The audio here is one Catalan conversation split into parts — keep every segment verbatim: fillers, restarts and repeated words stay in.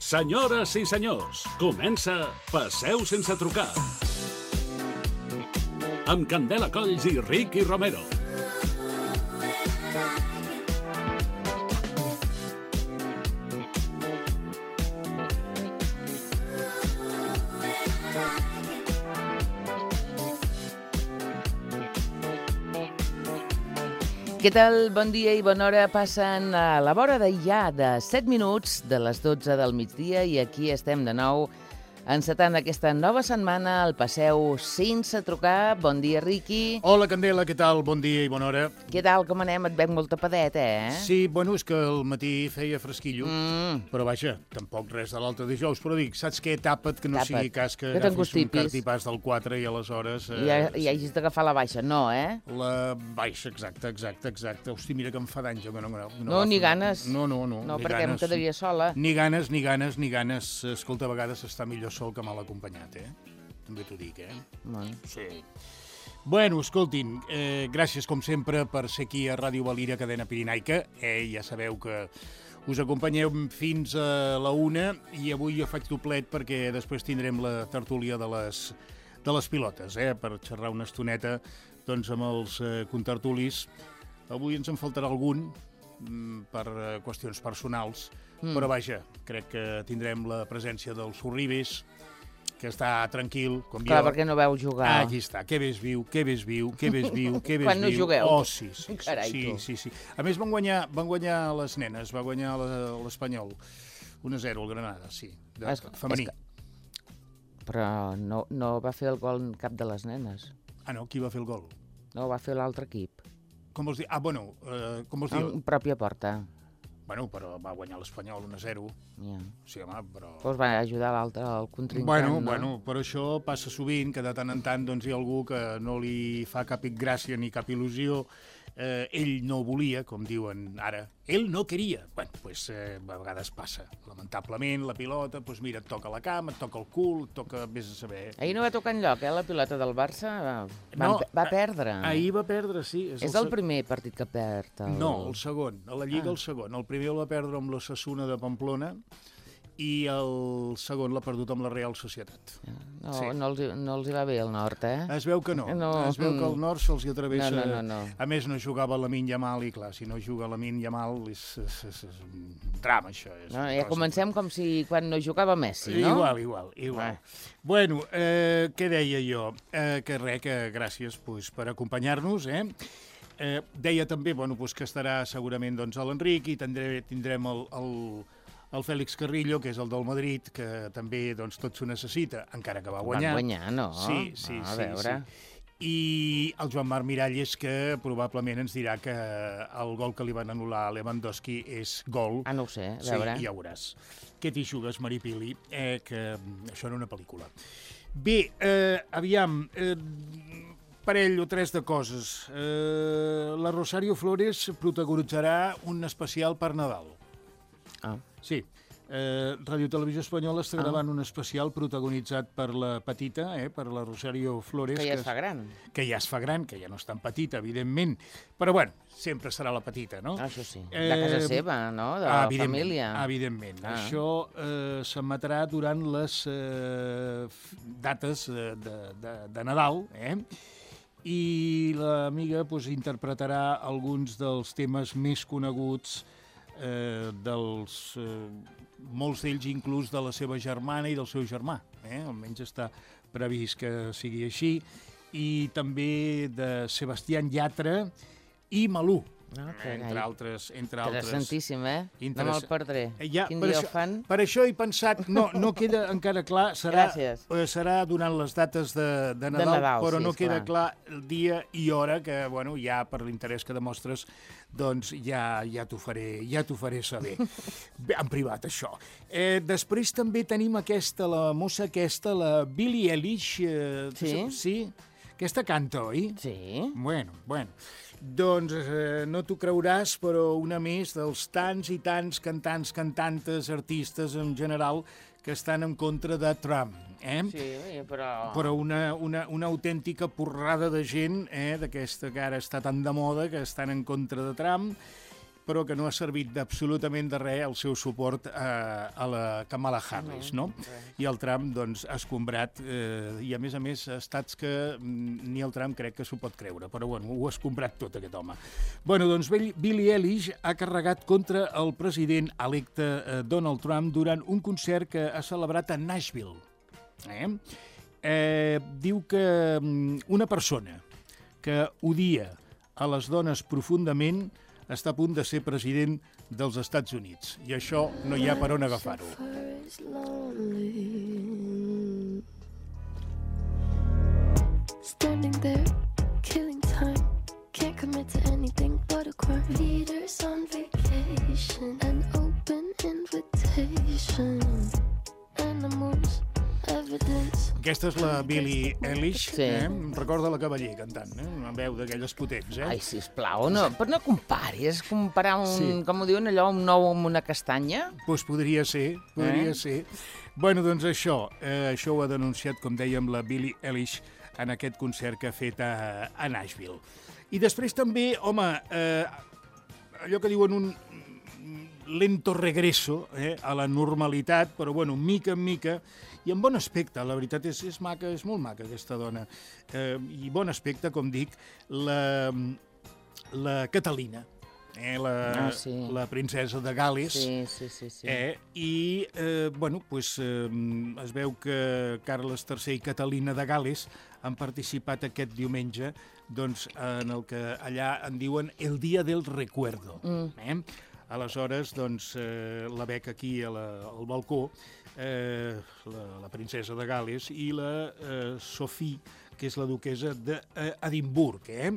Senyores i senyors, comença Passeu sense trucar. Amb Candela Colls i Ricky Romero. Què tal? Bon dia i bona hora. Passen a la vora de ja de set minuts de les dotze del migdia i aquí estem de nou encetant aquesta nova setmana al Passeu sense trucar. Bon dia, Riqui. Hola, Candela, què tal? Bon dia i bona hora. Què tal? Com anem? Et veig molt tapadet, eh? Sí, bueno, és que al matí feia fresquillo, Mm. però vaja, tampoc res de l'altre dijous, però dic, saps què? Tapa't, que no Tapa't. sigui cas que Que agafis un t'encostipis. cartipàs del quatre i aleshores... I, ha- i hagis d'agafar la baixa. No, eh? La baixa, exacte, exacte, exacte. Hosti, mira que em fa d'anys, jo que no... No, No, ni ganes. No, no, no. No, ni perquè em ganes. quedaria sola. Ni ganes, ni ganes, ni ganes. Escolta, a vegades està millor sol que mal acompanyat, eh? També t'ho dic, eh? Bueno. Sí. Bueno, escoltin, eh, gràcies com sempre per ser aquí a Ràdio Valira, cadena pirinaica. Eh, ja sabeu que us acompanyeu fins a la una i avui jo faig doblet perquè després tindrem la tertúlia de les, de les pilotes, eh, per xerrar una estoneta doncs, amb els eh, contertulis. Avui ens en faltarà algun mm, per eh, qüestions personals, mm. però vaja, crec que tindrem la presència del Sorribes, que està tranquil, com Clar, jo. perquè no veu jugar. Ah, aquí està, que ves viu, que ves viu, que ves viu, que ves Quan no viu. jugueu. Oh, sí, sí, sí, Carai, sí, tu. sí, sí. A més, van guanyar, van guanyar les nenes, va guanyar la- l'Espanyol. un a zero, el Granada, sí, de, És- femení. és Però no, no va fer el gol en cap de les nenes. Ah, no, qui va fer el gol? No, va fer l'altre equip. Com vols dir? Ah, bueno, eh, com vols dir? En pròpia porta. Bueno, però va guanyar l'Espanyol un a zero. Ja. Sí, home, però... Pues va ajudar l'altre, el contrincant, Bueno, no? bueno, però això passa sovint, que de tant en tant doncs, hi ha algú que no li fa cap gràcia ni cap il·lusió. Eh, ell no volia, com diuen ara. Ell no queria. Bueno, doncs eh, a vegades passa. Lamentablement, la pilota, doncs mira, et toca la cama, et toca el cul, et toca, vés a saber... Ahir no va tocar enlloc, eh, la pilota del Barça. Va, No, va perdre. Ahir va perdre, sí. És el primer partit que perd. El... No, el segon. A la Lliga Ah. el segon. El primer el va perdre amb l'Osasuna de Pamplona i el segon l'ha perdut amb la Real Societat. No, Sí. no, els, hi- no els hi va bé el nord, eh? Es veu que no. No. Es veu que el nord se'ls hi atravessa... No, no, no, no. A més, no jugava Lamine Yamal i, clar, si no juga Lamine Yamal és, és, és, és un drama, això. És No, una ja cosa. comencem com si quan no jugava Messi, no? Igual, igual, igual. Bueno, eh, què deia jo? Eh, que res, que gràcies pues, per acompanyar-nos, eh? Eh, deia també bueno, pues, que estarà segurament doncs, a l'Enric i tindré, tindrem el, el, el Fèlix Carrillo, que és el del Madrid, que també doncs, tot s'ho necessita, encara que va guanyar. Van guanyar, no? Sí, sí, a sí, veure. sí. I el Joan Marc Miralles, que probablement ens dirà que el gol que li van anul·lar a Lewandowski és gol. Ah, no ho sé, a Sí, veure. ja ho veuràs. Què t'hi jugues, Maripili? Eh, que mm, això era una pel·lícula. Bé, eh, aviam, eh, parell o tres de coses. Eh, la Rosario Flores protagonitzarà un especial per Nadal. Ah. Sí. Eh, Radio Televisió Espanyola està Ah. gravant un especial protagonitzat per la petita, eh, per la Rosario Flores. Que ja es fa gran. Que ja es fa gran, que ja no és tan petita, evidentment. Però, bueno, sempre serà la petita, no? Ah, això sí. De casa Eh, seva, no? De la evidentment, família. Evidentment. Ah. Això eh, s'emetrà durant les eh, f- dates de, de, de, de Nadal, eh? I l'amiga pues, interpretarà alguns dels temes més coneguts eh, dels... Eh, molts d'ells inclús de la seva germana i del seu germà. Eh? Almenys està previst que sigui així. I també de Sebastián Yatra i Malú. Ah, Eh, entre altres... Entre altres. Interessantíssim, eh? No Interessa- me'l perdré. Eh, Ja, Quin per dia això, ho fan? Per això he pensat, no, no queda encara clar, serà, Gràcies. eh, serà durant les dates de, de, Nadal, Nadal, però sí, no esclar. queda clar el dia i hora, que bueno, ja per l'interès que demostres, doncs ja, ja t'ho faré, ja t'ho faré saber. Bé, en privat, això. Eh, després també tenim aquesta, la mossa aquesta, la Billie Eilish. Eh, Sí? Sí? Aquesta canta, oi? Sí. Bueno, bueno. Doncs eh, no t'ho creuràs, però una més dels tants i tants cantants, cantantes, artistes en general que estan en contra de Trump. Eh? Sí, però... Però una, una, una autèntica porrada de gent, eh, d'aquesta que ara està tan de moda, que estan en contra de Trump, però que no ha servit d'absolutament de res el seu suport a, a la Kamala Harris, no? I el Trump, doncs, ha escombrat, eh, i a més a més, estats que ni el Trump crec que s'ho pot creure, però bueno, ho ha escombrat tot aquest home. Bueno, doncs Billie Eilish ha carregat contra el president electe eh, Donald Trump durant un concert que ha celebrat a Nashville. Eh? Eh, diu que una persona que odia a les dones profundament està a punt de ser president dels Estats Units. I això no hi ha per on agafar-ho. Standing there, killing time. Can't commit to anything but a crime. Leaders on vacation, an open invitation. Animals. Aquesta és la Billie Eilish, Sí. eh? Recorda la Cavaller cantant, eh? Una veu d'aquelles potents, eh? Ai, sisplau, no, però no comparis, comparar un, Sí. com ho diuen allò, un nou amb una castanya. Doncs pues podria ser, podria Eh? ser. Bueno, doncs això, eh, això ho ha denunciat, com dèiem, la Billie Eilish en aquest concert que ha fet a, a Nashville. I després també, home, eh, allò que diuen un lento regreso eh, a la normalitat, però bueno, mica en mica, i amb bon aspecte, la veritat és, és maca, és molt maca aquesta dona, eh, i bon aspecte, com dic, la, la Catalina, eh, la, Ah, sí. la princesa de Gal·les, Sí, sí, sí. sí. Eh, i eh, bueno, pues, eh, es veu que Carles tercer i Catalina de Gal·les han participat aquest diumenge doncs, en el que allà en diuen el Dia del Recuerdo. Mm. Eh? Aleshores, doncs, eh, la bec aquí a la, al balcó, eh, la, la princesa de Gal·les i la eh, Sophie, que és la duquesa d'Edimburg, eh?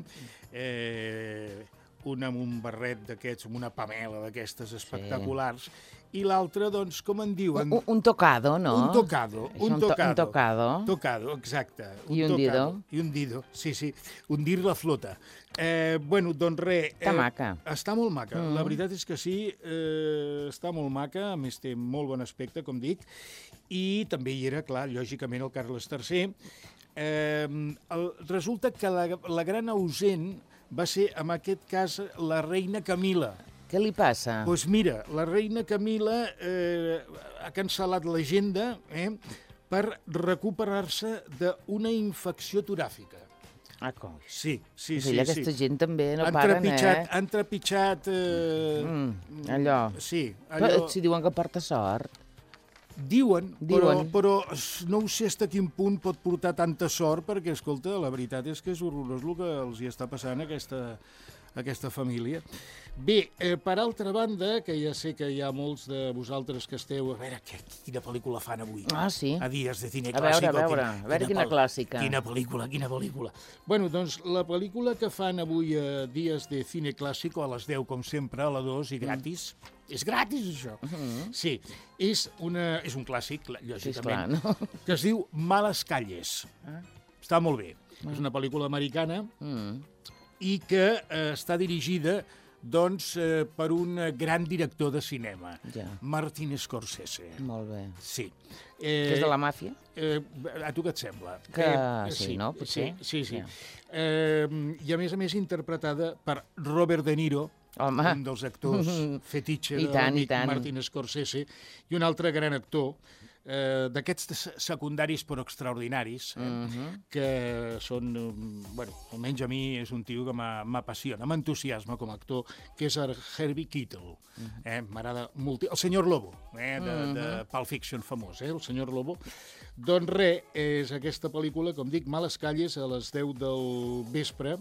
eh? Una amb un barret d'aquests, amb una pamela d'aquestes espectaculars, i l'altra, doncs, com en diuen? Un, un tocado, no? Un tocado, Això, un to- tocado. Un tocado. Tocado, exacte. I un dido. I un dido, sí, sí. Hundir la flota. Eh, bueno, doncs res... Està eh, maca. Està molt maca. Mm. La veritat és que sí, eh, està molt maca, a més té molt bon aspecte, com dic, i també hi era, clar, lògicament, el Carles tercer. Eh, el, resulta que la, la gran ausent va ser, en aquest cas, la reina Camila. Què li passa? Doncs pues mira, la reina Camila eh, ha cancel·lat l'agenda eh, per recuperar-se d'una infecció toràfica. Ah, com? Sí, sí, O sí. sigui, sí. aquesta gent també no han paren, trepitjat, eh? Han trepitjat... Eh, Mm, allò. Sí, Però allò... si diuen que porta sort. Diuen, Diuen. Però, però no ho sé fins a quin punt pot portar tanta sort, perquè, escolta, la veritat és que és horrorós el que els hi està passant a aquesta, a aquesta família. Bé, eh, per altra banda, que ja sé que hi ha molts de vosaltres que esteu... A veure, que, quina pel·lícula fan avui? Ah, sí? A dies de cine A veure, clàssico. a veure, a veure quina pel- clàssica. Quina pel·lícula, quina pel·lícula. Bueno, doncs la pel·lícula que fan avui a dies de cine clàssico, a les deu, com sempre, a la dos, i gratis. Mm. És gratis, això. Uh -huh. Sí, és, una, és un clàssic, Sí, esclar, lògicament, no? que es diu Males Calles. Ah. Està molt bé. És una pel·lícula americana Mm. i que eh, està dirigida doncs, eh, per un gran director de cinema, Ja. Martin Scorsese. Molt bé. Sí. Que és de la màfia? Eh, a tu què et sembla? Que Eh, sí, no? Potser? Sí, sí. sí. Ja. Eh, I a més a més interpretada per Robert De Niro, Home. un dels actors fetitxe I de tant, i l'amic tant. Martin Scorsese, i un altre gran actor, eh, d'aquests secundaris però extraordinaris, eh, Uh -huh. que són, eh, bueno, almenys a mi és un tio que m'apassiona, m'entusiasma com a actor, que és el Herbie Keitel. Eh? M'agrada molt. El senyor Lobo, eh? de, de Pulp Fiction famós, eh? el senyor Lobo. Doncs res, és aquesta pel·lícula, com dic, Males Calles, a les deu del vespre,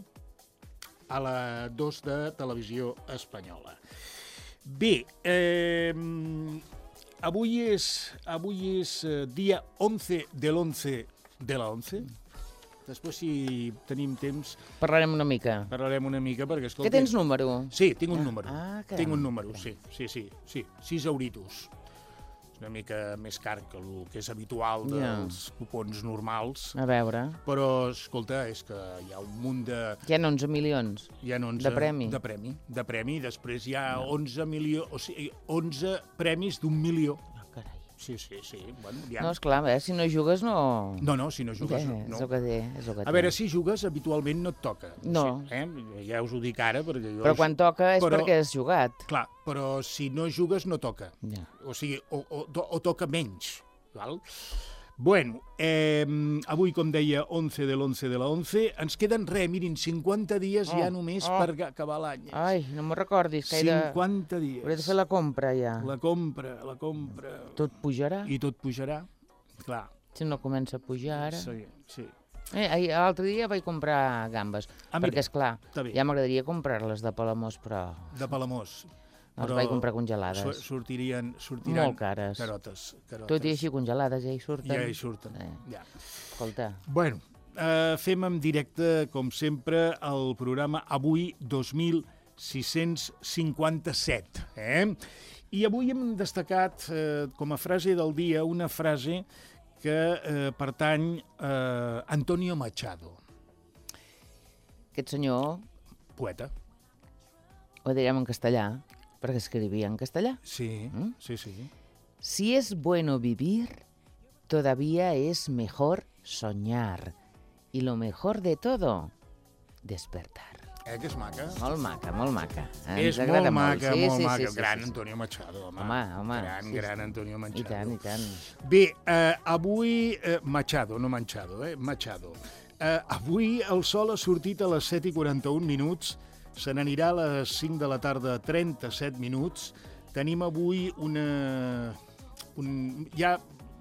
a la dos de Televisió Espanyola. Bé, eh, avui és, avui és eh, dia onze de l'onze de la onze. Després, si tenim temps, Parlarem una mica. parlarem una mica, perquè, escolta... Que tens número? Sí, tinc un Ah, número. ah, caram. tinc un número, sí, sí, sí, sí. Sis euritos. És una mica més car que el que és habitual dels Ja. cupons normals. A veure. Però, escolta, és que hi ha un munt de... Hi ha onze milions. Hi ha onze, De premi. De premi, de premi. Després hi ha onze milió, o sigui, onze premis d'un milió. Ah, carai. sí, sí, sí. Bueno, ja. No, esclar, eh? Si no jugues no... No, no, si no jugues, Eh, no. És el que té, és el que té. A veure, si jugues, habitualment no et toca. No. Sí, eh? Ja us ho dic ara, perquè jo... Però quan toca és Però- perquè has jugat. Clar, però si no jugues, no toca. Ja. O sigui, o, o, o toca menys, val? Bueno, eh, avui, com deia, onze de l'onze de la onze, ens queden res, mirin, cinquanta dies Oh, ja només oh. per acabar l'any. Ai, no me'n recordis, que he de... cinquanta dies. Hauré de fer la compra ja. La compra, la compra... Tot pujarà? I tot pujarà, clar. Si no comença a pujar ara... Sí, sí. Eh, ahir- L'altre dia vaig comprar gambes, Ah, mira, perquè, esclar, està bé. ja m'agradaria comprar-les de Palamós, però De Palamós. les vaig comprar congelades. su- sortirien, sortiran Molt cares. carotes. carotes. Tot i així congelades, ja hi surten. Ja hi surten, Eh. ja. Escolta, Bueno, eh, fem en directe, com sempre, el programa Avui dos mil sis-cents cinquanta-set. Eh? I avui hem destacat eh, com a frase del dia una frase que eh, pertany a Antonio Machado, aquest senyor, poeta. ho direm en castellà, perquè escrivia en castellà. Sí, Mm? sí, sí. Si es bueno vivir, todavía es mejor soñar. Y lo mejor de todo, despertar. Eh, que és maca? Molt maca, molt maca. Ens És molt agrada maca, Sí, molt sí, maca. sí, sí, gran sí. Antonio Machado, home. Home, home, Gran, sí, gran sí. Antonio Machado. I tant, i tant. Bé, eh, avui... Eh, Machado, no Manchado, eh? Machado. Eh, avui el sol ha sortit a les set i quaranta-un minuts, se n'anirà a les cinc de la tarda, trenta-set minuts. Tenim avui una... Un, ja,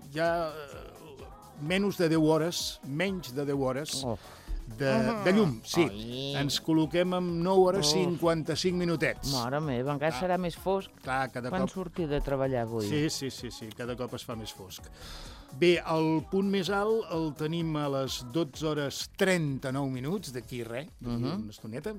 ja eh, menys de deu hores, menys de deu hores Oh. de, de llum, sí. Ai. Ens col·loquem amb nou hores Uf. cinquanta-cinc minutets. Mare meva, encara serà més fosc Clar, cada quan cop... surti de treballar avui. Sí, sí, sí, sí, cada cop es fa més fosc. Bé, el punt més alt el tenim a les dotze hores trenta-nou minuts, d'aquí res, d'aquí Mhm. una estoneta.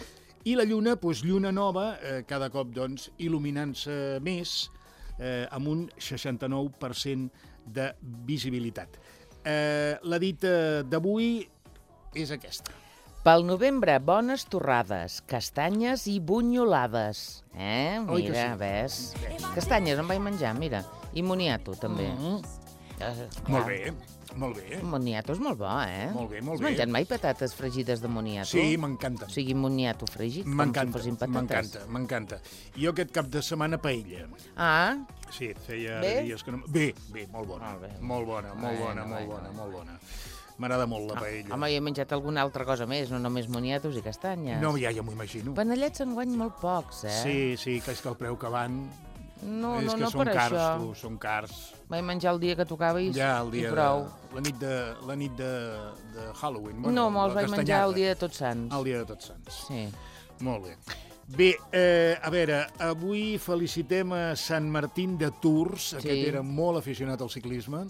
I la lluna, doncs lluna nova, eh, cada cop doncs, il·luminant-se més, eh, amb un seixanta-nou per cent de visibilitat. Eh, la dita d'avui és aquesta. Pel novembre, bones torrades, castanyes i bunyolades. Eh? Oi que Mira, sí? ves. Castanyes em vaig menjar, mira. I moniato, també. Mm. Eh, Molt clar. bé, molt bé. Moniato és molt bo, eh? Molt bé, molt Has bé. menjat mai patates fregides de moniato? Sí, m'encanten. O sigui, moniato fregit, com si M'encanta, fossin patates. m'encanta, m'encanta. Jo aquest cap de setmana paella. Ah, Sí, feia Bé? dies que no... Bé, bé, molt bona. Molt bé. Molt bona, molt Bueno, bona, molt bueno, bona, bueno. molt bona. M'agrada molt la paella. home, jo he menjat alguna altra cosa més, no només moniatos i castanyes. No, ja, ja m'ho imagino. Panellets enguany molt pocs, eh? Sí, sí, que és que el preu que van... No, és no, que no són per cars, això. tu, són cars. Vaig menjar el dia que tocava i, Ja, el dia i prou. de... La nit de, la nit de, de Halloween. no, me'ls la vaig menjar castanyada. el dia de Tots Sants. El dia de Tots Sants. Sí. Molt bé. Bé, eh, a veure, avui felicitem a Sant Martín de Tours, aquest Sí. era molt aficionat al ciclisme,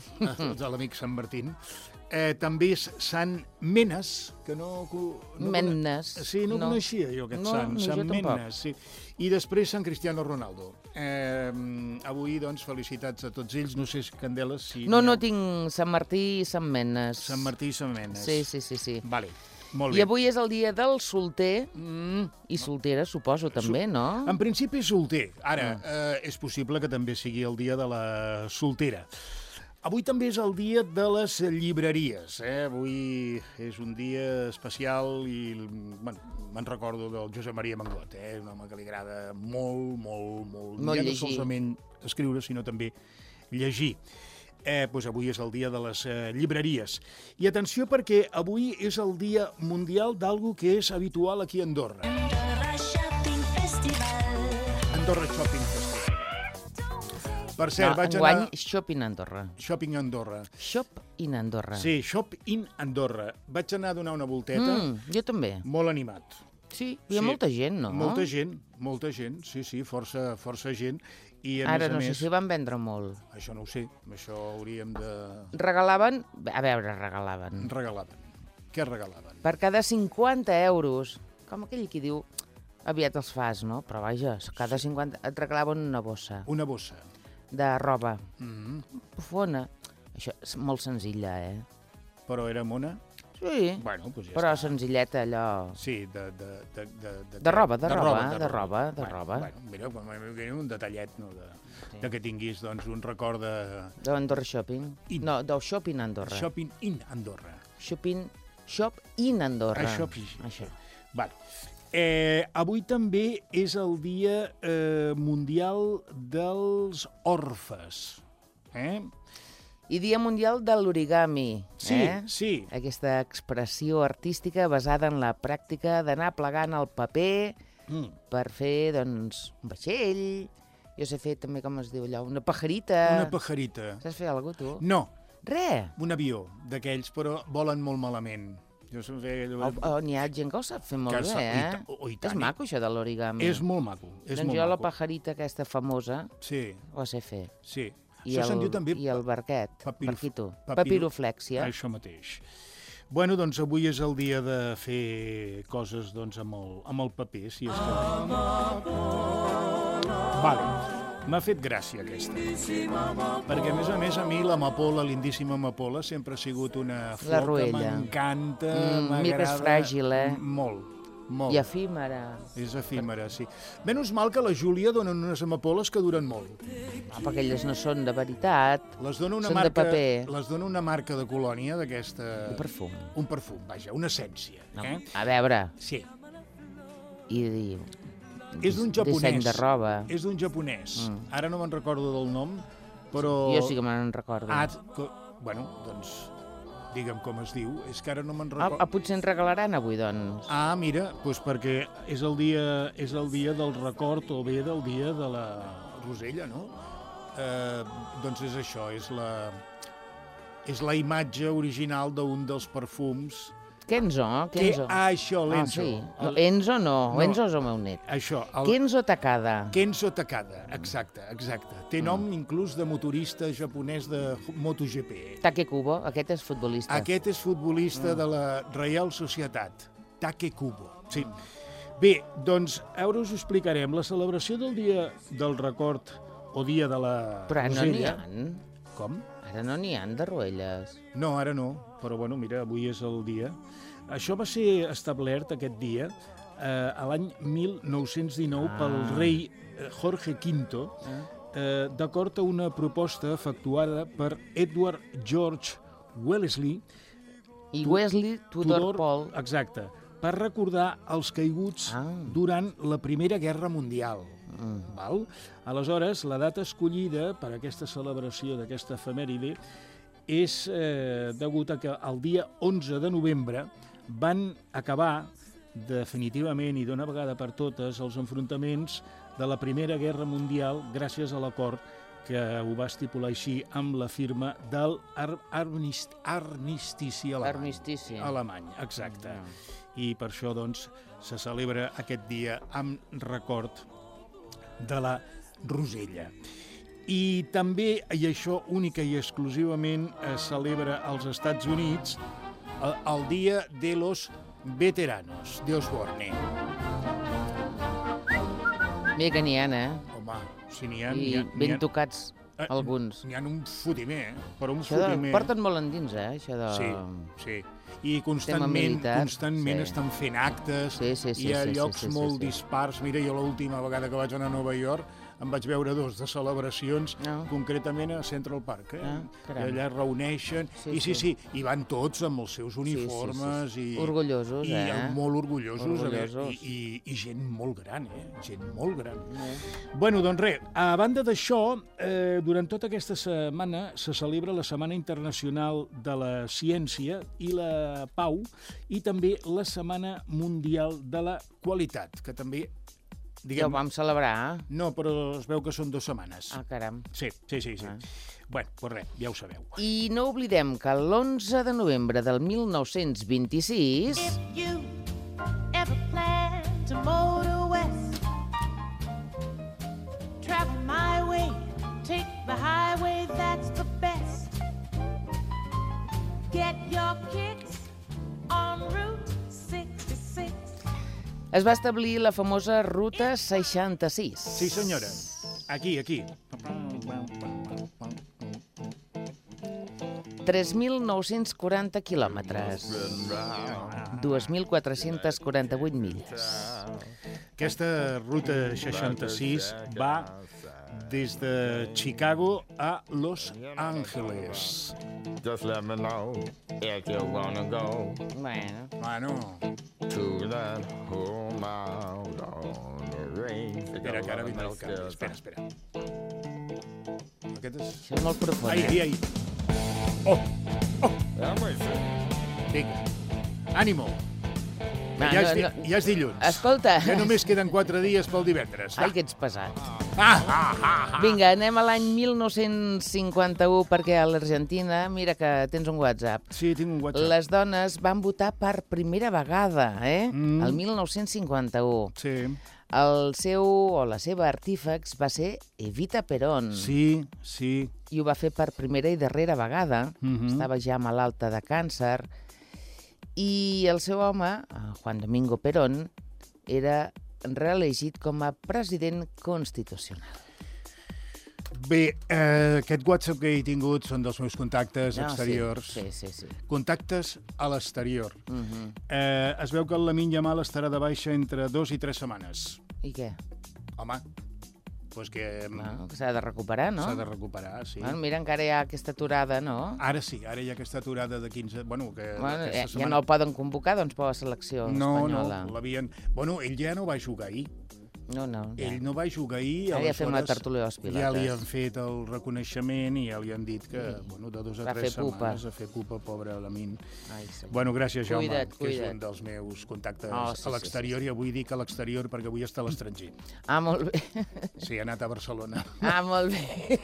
a l'amic Sant Martín. Eh, també és Sant Menes, que no... co- no Mennes. Sí, no, No. coneixia jo aquest No, sant, ni jo Sant tampoc. Menes. Sí. I després Sant Cristiano Ronaldo. Eh, avui, doncs, felicitats a tots ells. No sé, Candela, si... No, n'hi no ha- tinc Sant Martí i Sant Menes. Sant Martí i Sant Menes. Sí, sí, sí, sí. Vale, molt I bé. avui és el dia del solter Mm, i soltera, suposo, també, no? En principi solter. Ara, Ah. eh, és possible que també sigui el dia de la soltera. Avui també és el dia de les llibreries. Eh? Avui és un dia especial i bueno, me'n recordo del Josep Maria Mangot, eh? Un home que li agrada molt, molt, molt, Molt ja no llegir. solament escriure, sinó també llegir. Eh, doncs avui és el dia de les eh, llibreries. I atenció perquè avui és el dia mundial d'algo que és habitual aquí a Andorra. Andorra Shopping Festival. Andorra Shopping Festival. Per cert, No, vaig enguany, anar... Shop in Andorra. Shopping Andorra. Shop in Andorra. Sí, Shop in Andorra. Vaig anar a donar una volteta, Mm, jo també. molt animat. Sí, hi ha Sí. molta gent, no? Molta gent, molta gent, sí, sí, força, força gent. I a Ara més a no més, sé si van vendre molt. això no ho sé, això hauríem de Regalaven... A veure, regalaven. regalaven. Què regalaven? Per cada cinquanta euros, com aquell qui diu, aviat els fas, no? Però vaja, cada cinquanta... et regalaven una bossa Una bossa. de roba. Mm -hmm. Bufona. Això és molt senzilla, eh? Però era mona? Sí, Bueno, doncs ja però està. senzilleta, allò... Sí, de... De, de, de, de, De roba, de de roba, roba, de roba, de bueno, roba. Bueno, mira, com un detallet, no?, de, de que tinguis, doncs, un record de... D'Andorra Shopping. In. No, del Shopping Andorra. Shopping in Andorra. Shopping... Shop in Andorra. Això, Això. Vale. Eh, avui també és el Dia eh, Mundial dels Orfes. Eh? I Dia Mundial de l'Origami. Sí, eh? sí. Aquesta expressió artística basada en la pràctica d'anar plegant el paper Mm. per fer, doncs, un vaixell. Jo sé fer també, com es diu allò, una pajarita. Una pajarita. Saps fer alguna cosa, tu? No, Re. un avió d'aquells, però volen molt malament. Jo sé fer... O, o n'hi ha gent que ho sap fer molt Que bé, sap- i eh? ta- o- i tant, És i- maco, això de l'origami. És molt maco. És doncs molt jo la maco. pajarita aquesta famosa Sí, ho sé fer. sí. I Això el, se'n diu també... I el barquet, papiro- barquito. papiro- Papiroflèxia. Això mateix. Bueno, doncs avui és el dia de fer coses doncs, amb, el, amb el paper, si és que... Vale. M'ha fet gràcia aquesta. Perquè, a més a més, a mi l'amapola, lindíssima amapola, sempre ha sigut una flor que ruella. m'encanta, Mm, mira que és m'agrada... fràgil, eh? Molt, molt. I efímera. És efímera, sí. Menys mal que la Júlia donen unes amapoles que duren molt. No, perquè elles no són de veritat. Les dona una Són de marca, paper. les dona una marca de colònia d'aquesta... De perfum. Un perfum, vaja, una essència. No. Eh? A veure, Sí. i dir... És d'un japonès. Disseny de roba. És d'un japonès. Mm. Ara no me'n recordo del nom, però... Jo sí que me'n recordo. Ah, co... bueno, doncs, digue'm com es diu. És que ara no me'n Ah, recordo. ah, potser ens regalaran avui, doncs. Ah, mira, doncs perquè és el dia, és el dia del record o bé del dia de la Rosella, no? Eh, doncs és això, és la, és la imatge original d'un dels perfums. Kenzo, Que, Kenzo. ah, això, l'Enzo. Ah, sí. No, El- Enzo no, No. Enzo és el meu net. Això, el Kenzo Takada. Kenzo Takada, exacte, exacte. Té Mm. nom inclús de motorista japonès de MotoGP. Take Kubo, aquest és futbolista. Aquest és Mm. futbolista de la Reial Societat, Take Kubo. Sí. Bé, doncs, ara us ho explicarem. La celebració del dia del record o dia de la Però ara no n'hi Rosella... ha. Com? Ara no n'hi ha de Ruelles. No, ara no, però bueno, mira, avui és el dia. Això va ser establert, aquest dia, eh, a l'any mil nou-cents dinou Ah. pel rei eh, Jorge quinto, eh, d'acord a una proposta efectuada per Edward George Wellesley, I Tu- Wesley Tudor, Paul. exacte, per recordar els caiguts Ah. durant la Primera Guerra Mundial. Mm. Val? Aleshores, la data escollida per a aquesta celebració d'aquesta efemèride és eh, degut a que el dia onze de novembre van acabar definitivament i d'una vegada per totes els enfrontaments de la Primera Guerra Mundial gràcies a l'acord que ho va estipular així amb la firma del ar armist armistici alemany. Armistici. Alemany, exacte. Mm. I per això, doncs, se celebra aquest dia amb record de la Rosella. I també, i això única i exclusivament, es celebra als Estats Units el, el Dia de los Veteranos de Osborne. Mira que n'hi ha, eh? Home, si n'hi ha... I n'hi ha, n'hi ben ha, tocats eh, alguns. N'hi ha un fotimer, eh? Però un Això de, fotimer... porten molt endins, eh? Això de... Sí, sí. I constantment, militar, constantment sí. estan fent actes Sí, sí, sí, i a sí, sí, llocs sí, sí, molt sí. dispars. Mira, jo l'última vegada que vaig anar a Nova York em vaig veure dos de celebracions, No. concretament a Central Park. Eh? Ah, I caram. allà es reuneixen, Sí, i sí, sí, sí. i van tots amb els seus Sí, sí, sí, uniformes. sí. I, Orgullosos, i, eh? molt orgullosos, a veure, Orgullosos. i, i, i gent molt gran, eh? Gent molt gran. Eh? Bueno, doncs res, a banda d'això, eh, durant tota aquesta setmana se celebra la Setmana Internacional de la Ciència i la Pau i també la Setmana Mundial de la Qualitat, que també, Ja ho diguem... vam celebrar. No, però es veu que són dues setmanes. Ah, caram. Sí, sí, sí. sí. Ah. Bueno, doncs res, ja ho sabeu. I no oblidem que l'onze de novembre del mil nou-cents vint-i-sis... If you ever plan to motor west, travel my way, take the highway, that's the best. Get your kicks on Route sixty-six. es va establir la famosa Ruta seixanta-sis. Sí, senyora. Aquí, aquí. tres mil nou-cents quaranta quilòmetres, dos mil quatre-cents quaranta-vuit milles. Aquesta ruta seixanta-sis va des de Chicago a Los Angeles. Just let me know if you wanna go Bueno, Bueno, to that home out on the range. espera, que ara vindrà el canvi. Espera, espera. Aquest és... això és molt profund, Ai, ai, eh? ai. Oh, Yeah, my friend. vinga. Ànimo. Va, Ja és, no, di- no. ja és dilluns. Escolta. Ja només queden quatre dies pel divendres. Ai, que ets pesat. Ah, ah, ah. Vinga, anem a l'any mil nou-cents cinquanta-u, perquè a l'Argentina, mira que tens un WhatsApp, Sí, tinc un WhatsApp. les dones van votar per primera vegada, eh? Mm. El mil nou-cents cinquanta-u. Sí, El seu o la seva artífex va ser Evita Perón. sí, sí. I ho va fer per primera i darrera vegada. Mhm. Estava ja malalta de càncer. I el seu home, Juan Domingo Perón, era reelegit com a president constitucional. Bé, eh, aquest WhatsApp que he tingut són dels meus contactes No, exteriors. Sí, sí, sí. sí. Contactes a l'exterior. Mhm. Eh, es veu que el Lamine Yamal estarà de baixa entre dos i tres setmanes. I què? Home, doncs que Bueno, que s'ha de recuperar, no? s'ha de recuperar, sí. Bueno, mira, encara hi ha aquesta aturada, no? Ara sí, ara hi ha aquesta aturada de quinze... Bueno, que Bueno, aquesta ja, ja setmana... no el poden convocar, doncs, per la selecció No, espanyola. no, l'havien... Bueno, ell ja no va jugar ahir. No, no, ja. Ell no va jugar ahir, Ara ja fem la aleshores tertúlia dels pilotes. ja li han fet el reconeixement i ja li han dit que, bueno, de dos a Va tres fer pupa. setmanes a fer pupa, pobre Lamine. Ai, sí. Bueno, gràcies, Jaume, Cuida't, que és cuida't. un dels meus contactes Oh, sí, a l'exterior, sí, sí, sí. i avui dic a l'exterior perquè avui està a l'estranger. Ah, molt bé. Sí, ha anat a Barcelona. Ah, molt bé.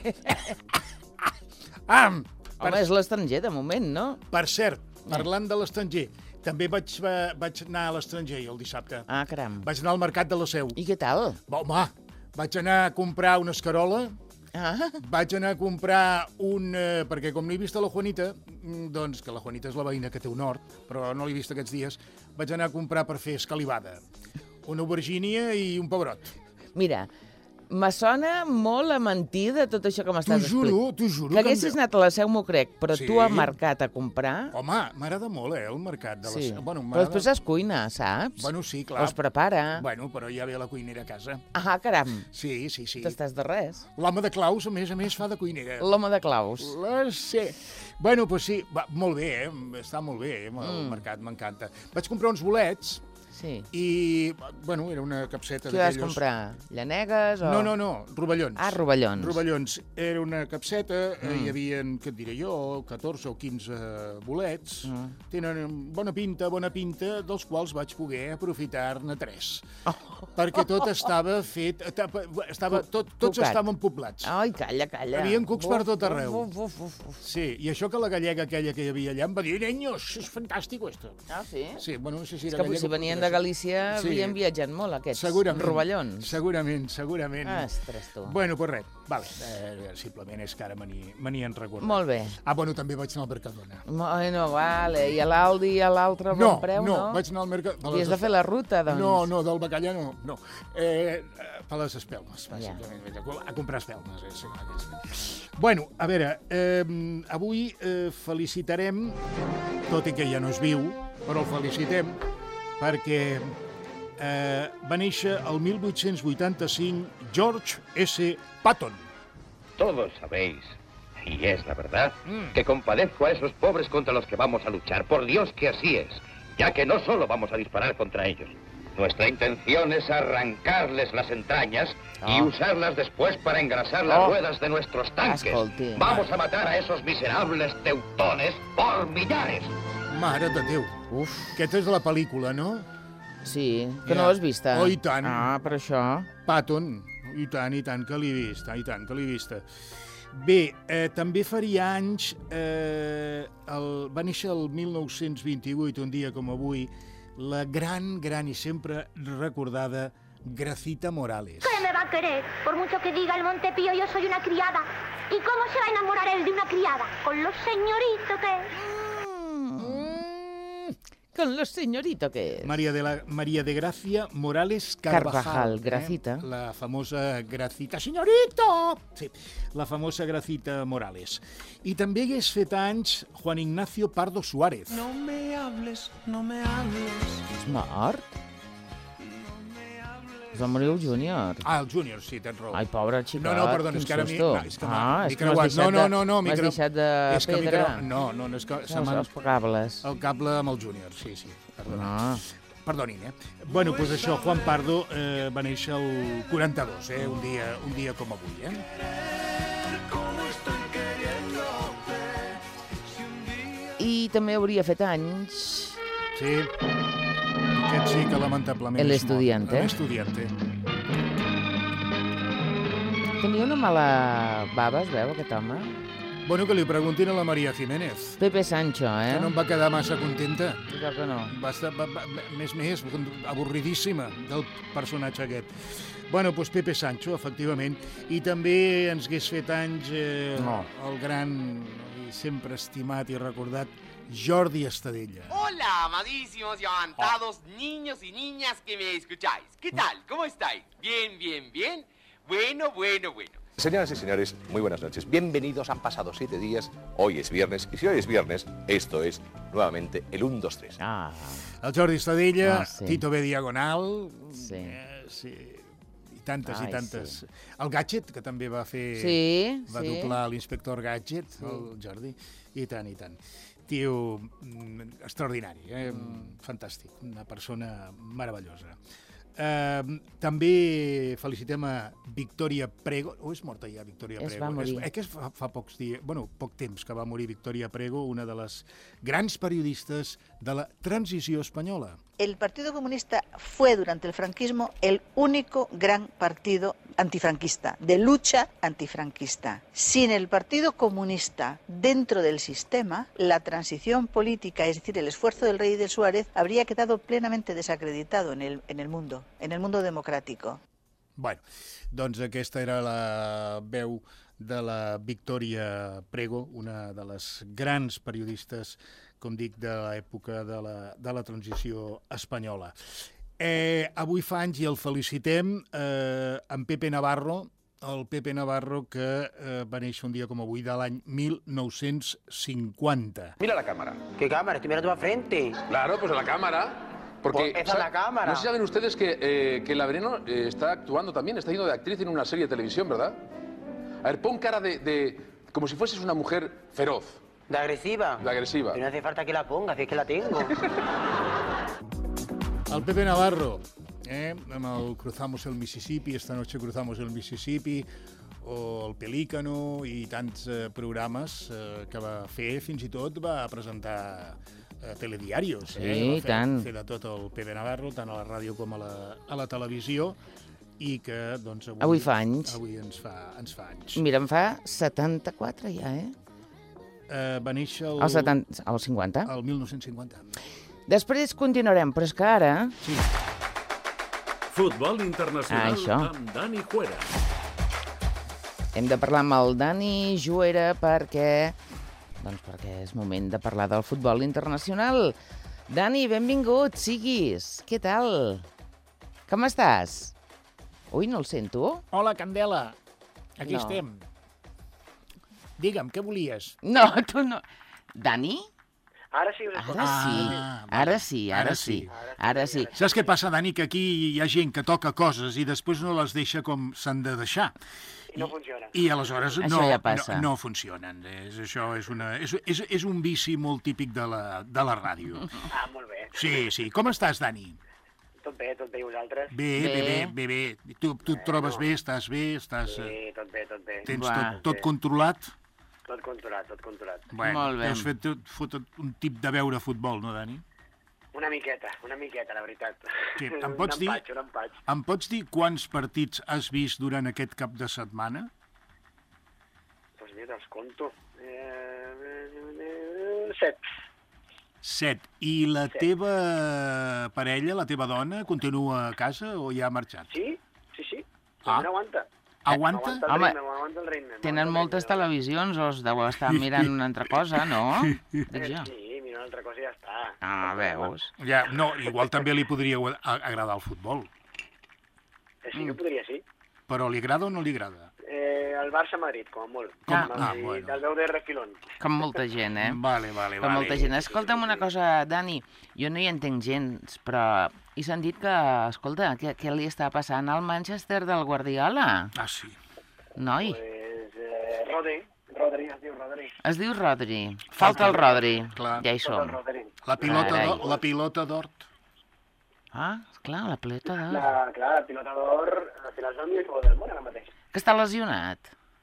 Ah, per, Home, és l'estranger, de moment, no? per cert, parlant de l'estranger, també vaig, va, vaig anar a l'estranger el dissabte. Ah, caram. Vaig anar al Mercat de la Seu. I què tal? Va, home, vaig anar a comprar una escarola, Ah, vaig anar a comprar un... Eh, perquè com no he vist a la Juanita, mm, doncs, que la Juanita és la veïna que té un hort, però no l'he vist aquests dies, vaig anar a comprar per fer escalivada. Una aubergínia i un pebrot. mira, me sona molt a mentir de tot això que T'ho m'estàs juro, explicant. t'ho juro. Que em haguessis ve- anat a la Seu, m'ho crec, però Sí. tu al mercat a comprar... Home, m'agrada molt, eh, el mercat de la Sí, Seu. Bueno, però m'agrada- després es cuina, saps? Bueno, sí, O clar. es prepara. Bueno, però ja ve la cuinera a casa. Ah, caram, Sí, sí, sí. t'estàs de res. L'home de claus, a més a més, fa de cuinera. L'home de claus. La sé. Bueno, doncs sí, va, molt bé, eh? Està molt bé, eh? el Mm. mercat m'encanta. Vaig comprar uns bolets Sí. i, bueno, era una capseta Què vas d'aquelles... comprar? Llanegues o...? No, no, no, rovellons. Ah, rovellons. Rovellons. Era una capseta, eh, Mm. hi havia, què et diré jo, catorze o quinze bolets. Mm. Tenen bona pinta, bona pinta, dels quals vaig poder aprofitar-ne tres. Oh. Perquè tot estava fet... Estava, tot, tots Cucat. estaven poblats. Ai, calla, calla. Hi havia cucs per tot Uf, arreu. Uf, uf, uf, uf. Sí, i això que la gallega aquella que hi havia allà em va dir, neños, és fantàstic esto. Ah, sí? Sí, bueno, no sé si És era que gallega si o venien de portuguesa. Galícia Sí. havien viatjat molt, aquests Segurament. rovellons. Segurament, segurament. Ostres, tu. Bueno, pues res, vale. Eh, simplement és que ara me n'hi me n'hi han recordat. Molt bé. Ah, bueno, també vaig anar al Mercadona. Bueno, vale. I a l'Aldi i a l'altre bon No, preu, no, no? vaig anar al Mercadona. I has de fer la ruta, doncs. No, no, del bacallà no, no. Eh, per les espelmes, bàsicament. Ja. Ja. A comprar espelmes. Eh, sí, sí. Bueno, a veure, eh, avui eh, felicitarem, tot i que ja no es viu, però el felicitem, perquè eh, va néixer el mil vuit-cents vuitanta-cinc George S. Patton. Todos sabéis, y es la verdad, que compadezco a esos pobres contra los que vamos a luchar. Por Dios que así es, ya que no solo vamos a disparar contra ellos. Nuestra intención es arrancarles las entrañas y Oh. usarlas después para engrasar las Oh. ruedas de nuestros tanques. Escolti. Vamos a matar a esos miserables teutones por millares. Mare de Déu. Uf, Aquesta és de la pel·lícula, no? sí. Que Ja. no l'has vista? Oh, i tant. Ah, per això. Patton, i tant, i tant que l'he vist, i tant que l'he vista. Bé, eh, també faria anys, eh, el, va néixer el mil nou-cents vint-i-vuit, un dia com avui, la gran, gran i sempre recordada Gracita Morales. ¿Qué me va a querer? Por mucho que diga el Montepío, yo soy una criada. ¿Y cómo se va a enamorar él de una criada? Con lo señorito que es. con lo señorito que es. María de, la, María de Gracia Morales Carvajal. Carvajal, Gracita. Eh? La famosa Gracita. Señorito! Sí, la famosa Gracita Morales. I també hagués fet anys Juan Ignacio Pardo Suárez. No me hables, no me hables. És mort? Es va morir el júnior. Ah, el júnior, sí, tens raó. Ai, pobre xicot, no, no, perdona, quin és que ara susto. mi, no, és que ah, és que creuat. m'has deixat, no, no, no, no, m'has deixat de és que pedra. Creu... No, no, no, és que se No, m'han... els cables. El cable amb el júnior, sí, sí, perdona. No. Perdonin, eh? Bueno, doncs això, Juan Pardo eh, va néixer el quaranta-dos, eh? Un dia, un dia com avui, eh? I també hauria fet anys... Sí, aquest sí que lamentablement El és mort. Estudiante. El Estudiante. Tenia una mala bava, es veu, aquest home? Bueno, que li preguntin a la Maria Jiménez. Pepe Sancho, eh? Que no em va quedar massa contenta. Clar que no. Va estar, va, va, més més, avorridíssima del personatge aquest. Bueno, doncs Pepe Sancho, efectivament. I també ens hagués fet anys eh, No. el gran i sempre estimat i recordat Jordi Estadella. Hola, amadísimos y amantados niños y niñas que me escucháis. ¿Qué tal? ¿Cómo estáis? Bien, bien, bien. Bueno, bueno, bueno. Señoras y señores, muy buenas noches. Bienvenidos, han pasado siete días, hoy es viernes, y si hoy es viernes, esto es nuevamente el uno, dos, tres. Ah. El Jordi Estadella, Ah, sí. Tito B. Diagonal... Sí. Eh, sí. I tantes Ai, i tantes. sí. El Gadget, que també va fer... Sí, va sí. doblar l'inspector Gadget, Sí. el Jordi. I tant, i tant. Tio mm, extraordinari, eh? Mm. Fantàstic. Una persona meravellosa. Uh, també felicitem a Victoria Prego. O és morta ja, Victoria Es Prego? va morir. És, eh, que fa, fa pocs dies, bueno, poc temps que va morir Victoria Prego, una de les grans periodistes de la transició espanyola. El Partido Comunista fue durante el franquismo el único gran partido antifranquista, de lucha antifranquista. Sin el Partido Comunista dentro del sistema, la transición política, es decir, el esfuerzo del rey de Suárez, habría quedado plenamente desacreditado en el, en el mundo, en el mundo democrático. Bueno, doncs aquesta era la veu de la Victoria Prego, una de les grans periodistes, com dic, de l'època de la, de la transició espanyola. Eh, avui fa anys i el felicitem eh, en Pepe Navarro, el Pepe Navarro que eh, va néixer un dia com avui de l'any mil nou-cents cinquanta. Mira la cámara. ¿Qué cámara? Estoy mirando para frente. Claro, pues a la cámara. Porque, Pues esa es la cámara. No sé si saben ustedes que, eh, que Labreno eh, está actuando también, está yendo de actriz en una serie de televisión, ¿verdad? A ver, pon cara de, de... como si fueses una mujer feroz. ¿De agresiva? De agresiva. Pero no hace falta que la ponga, si es que la tengo. El Pepe Navarro, eh, amb el Cruzamos el Mississippi, esta noche cruzamos el Mississippi, o el Pelícano i tants eh, programes eh, que va fer, fins i tot va presentar eh, telediarios. Sí, eh? Va fer, tant. fer de tot el Pepe Navarro, tant a la ràdio com a la, a la televisió, i que doncs, avui, Avui fa anys. Avui ens fa, ens fa anys. Mira, em fa setanta-quatre ja, eh? Eh, va néixer el, El, setanta, el cinquanta. el mil nou-cents cinquanta. Després continuarem, però és que ara... Sí. Futbol internacional Ah, això. amb Dani Juera. Hem de parlar amb el Dani Juera perquè... Doncs perquè és moment de parlar del futbol internacional. Dani, benvingut, siguis. Què tal? Com estàs? Ui, no el sento. Hola, Candela. Aquí No. estem. Digue'm, què volies? No, tu no. Dani? Ara sí us Ara sí, ara sí, ara sí, ara sí. Saps què passa, Dani? Que aquí hi ha gent que toca coses i després no les deixa com s'han de deixar. I no funciona. I aleshores Això no, ja passa. no, no funcionen. És, això és, una, és, és, és un vici molt típic de la, de la ràdio. Ah, molt bé. Sí, sí. Com estàs, Dani? Tot bé, tot bé, i vosaltres? Bé, bé, bé, bé. bé. Tu, tu et trobes bé? Estàs bé? Estàs, eh, Sí, tot bé, tot bé. tens Va. tot, tot controlat? Tot controlat, tot controlat. Bueno, Molt bé. Has fet tot, fotut un tip de veure futbol, no, Dani? Una miqueta, una miqueta, la veritat. Sí, em pots un dir- empatx, un empatx. Em pots dir quants partits has vist durant aquest cap de setmana? Doncs mira, els conto. Eh, set. Set. I la Set. teva parella, la teva dona, continua a casa o ja ha marxat? Sí, sí, sí. Ah. Ah. No aguanta. Aguanta? M'aguanta el Home, ritme, m'aguanta el ritme. Tenen m'aguanta el moltes ritme. televisions o es deu estar mirant una altra cosa, no? Dic jo. Sí, mira, altra cosa i ja està. Ah, veus? Ja, no, igual també li podria a- agradar el futbol. Eh, sí que podria, sí. Però li agrada o no li agrada? Eh, el Barça-Madrid, com a molt. Com- ah, I bueno. el veu de refilón. Com molta gent, eh? Vale, vale, Com vale. molta gent. Escolta'm una cosa, Dani, jo no hi entenc gens, però he sentit que, escolta, què, què li està passant al Manchester del Guardiola? Ah, sí. Noi, Pues, eh, Rodri, Rodri, es diu Rodri. es diu Rodri. Falta el Rodri. Clar. Ja hi Falta el som. Rodri. La pilota Carai. d'or- la pilota d'or. Ah, clar, la pilota d'or. La, clar, la pilota d'or, al final és el millor jugador del món ara mateix. Que està lesionat.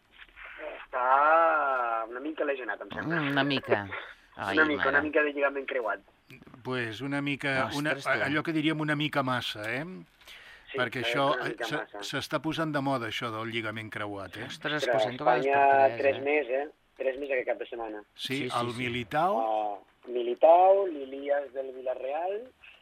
Està una mica lesionat, em sembla. Mm, Una mica. Ai, una mica, mare. una mica de lligament creuat. Pues una mica, una, Ostres, tu. allò que diríem una mica massa, eh? Sí, Perquè és això una mica se- massa. s'està posant de moda, això del lligament creuat, eh? Ostres, Però que a ho sento vegades Espanya, per tres eh? més, eh? Tres més aquest cap de setmana. Sí, Sí, sí, el sí. Militao, Uh, Militao, l'Ilias del Villarreal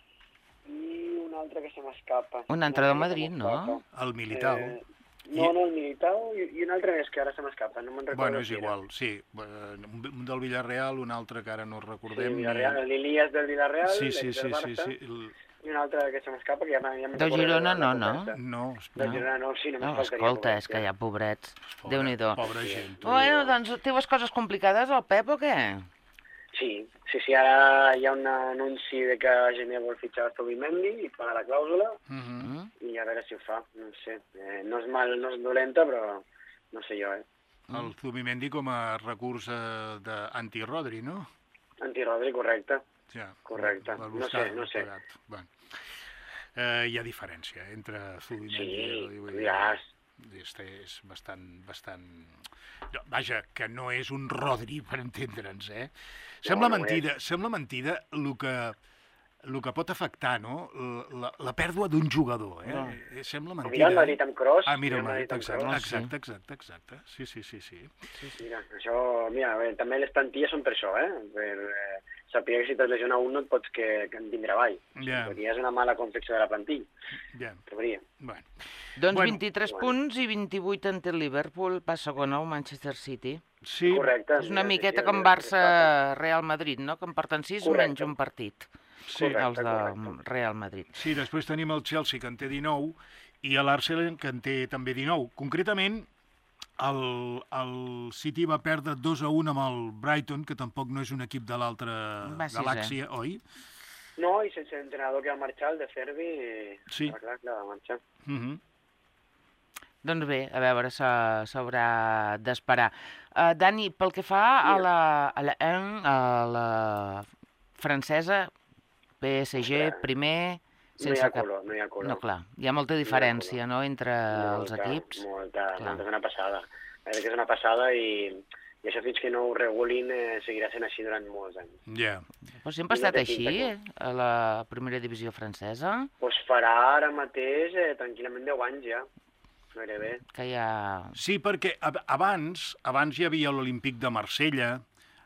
i un altre que se m'escapa. Un altre del Madrid, no? el Militao. Eh, no, no, el Militao i, i un altre més que ara se m'escapa, no me'n recordo. Bueno, és qui era. igual, sí. Eh, Un del Villarreal, un altre que ara no Sí, recordem. Villarreal, l'Ilias del Villarreal, Sí, l'ex sí, del sí, sí, Barça, sí. El- i un altre que se m'escapa, que ja, me- ja me'n De recordo Girona de la no, no? conversa. No, De espera. Girona no, sí, només No, faltaria. escolta, és pobrets, que hi ha pobrets. Pobre- Déu-n'hi-do. Pobra gent. tu. Bueno, doncs teves coses complicades al Pep o què? Sí, sí, sí, ara hi ha un anunci de que Gené vol fitxar Zubimendi i pagar la clàusula, Mhm. Mm? i a veure si ho fa, no ho sé. Eh, no és mal, no és dolenta, però no sé jo, eh. El Zubimendi com a recurs eh, d'anti-Rodri, no? Anti-Rodri, correcte. Ja, Correcte. el No buscar, sé, no el sé. pegat. Bueno. Eh, hi ha diferència entre Zubimendi Sí, i Rodri. vull dir, diràs. Este és bastant... bastant... No, vaja, que no és un Rodri, per entendre'ns, eh? Sembla no ho mentida, sembla mentida el que, el que pot afectar, no?, la, la pèrdua d'un jugador, eh? No. Eh, Sembla Mira mentida. el Madrid amb Kroos. Ah, mira el Madrid, Madrid amb exacte, Kroos. exacte, exacte, exacte. Sí, sí, sí, sí. Mira, això, mira, bé, també les plantilles són per això, eh? Per eh, saber que si t'has lesionat un no et pots que, que en tindrà avall. Ja, Perquè és una mala confecció de la plantilla. ja. Podria. Bueno. Doncs Bueno. vint-i-tres Bueno. punts i vint-i-vuit en té el Liverpool, va segon al Manchester City. Sí, Correcte. És una sí, miqueta sí, com sí, Barça-Real Madrid, no? Que en porten sis Correcte. menys un partit, sí. Correcte. els de Real Madrid. Sí, després tenim el Chelsea, que en té dinou, i l'Arsenal, que en té també dinou. Concretament, el, el City va perdre dos a un amb el Brighton, que tampoc no és un equip de l'altra Va sisè. galàxia, oi? No, i sense entrenador que va marxar, el de Cervi, Sí. clar, clar, clar, va marxar. Uh -huh. Doncs bé, a veure, s'ha- s'haurà d'esperar. Uh, Dani, pel que fa a la, a la, a la francesa, P S G, Ostres, primer, No hi sense ha cap... color, no hi ha color. No, clar, hi ha molta diferència, no?, entre els Molta, equips. Molta, Clar. molta, és una passada. La veritat que és una passada i, i això fins que no ho regulin eh, seguirà sent així durant molts anys. Ja. Però sempre ha I no estat té així, pinta que- eh, a la primera divisió francesa, Pues farà ara mateix eh, tranquil·lament deu anys ja, gairebé. que hi ha... Sí, perquè ab- abans abans hi havia l'Olímpic de Marsella,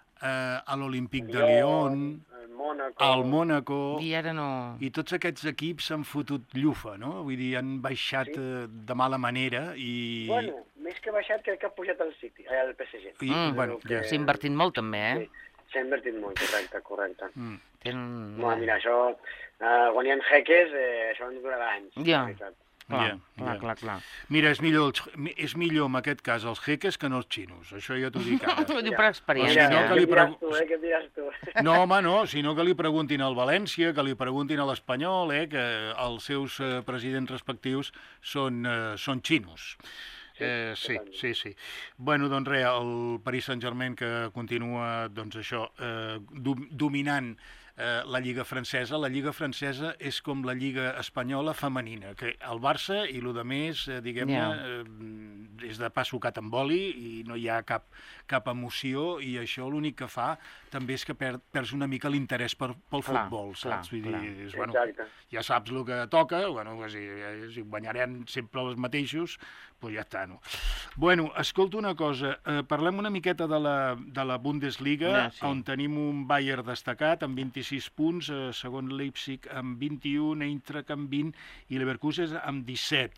eh, a l'Olímpic de Lyon, El Mónaco... al Mónaco, I ara no... i tots aquests equips s'han fotut llufa, no? Vull dir, han baixat Sí. eh, de mala manera i... Bueno, més que baixat, crec que ha pujat el City, eh, el P S G. I, Mm, bueno, ja. S'ha invertit molt, també, eh? Sí, s'ha invertit molt, correcte, correcte. Mm. Tenen... No, mira, això, eh, quan hi ha jeques, eh, això ens durarà anys. Ja. la veritat. Clar, Ja, clar, ja. clar, clar. Mira, és millor, els, és millor en aquest cas els jeques que no els xinos. Això ja t'ho dic ara. Ho dic per O experiència. si no, que Què li diràs pregu- tu, eh? Què diràs tu? No, home, no, sinó que li preguntin al València, que li preguntin a l'Espanyol, eh, que els seus eh, presidents respectius són, eh, són xinos. Eh, sí, sí, sí. Bueno, doncs res, el Paris Saint-Germain que continua, doncs això, eh, dom dominant eh, la Lliga francesa. La Lliga francesa és com la Lliga espanyola femenina, que el Barça i el de més, eh, diguem-ne, Ja. eh, és de pa sucat amb oli i no hi ha cap, cap emoció, i això l'únic que fa també és que per, perds una mica l'interès per, pel Clar, futbol, clar, saps? Vull clar. dir, és, bueno, Exacte. ja saps el que toca, bueno, que si, eh, si guanyarem sempre els mateixos, doncs ja està, no? Bueno, escolta una cosa, eh, parlem una miqueta de la, de la Bundesliga, Ja, sí. on tenim un Bayern destacat amb vint-i-sis punts, eh, segon Leipzig amb vint-i-un, Eintracht amb vint i Leverkusen amb disset.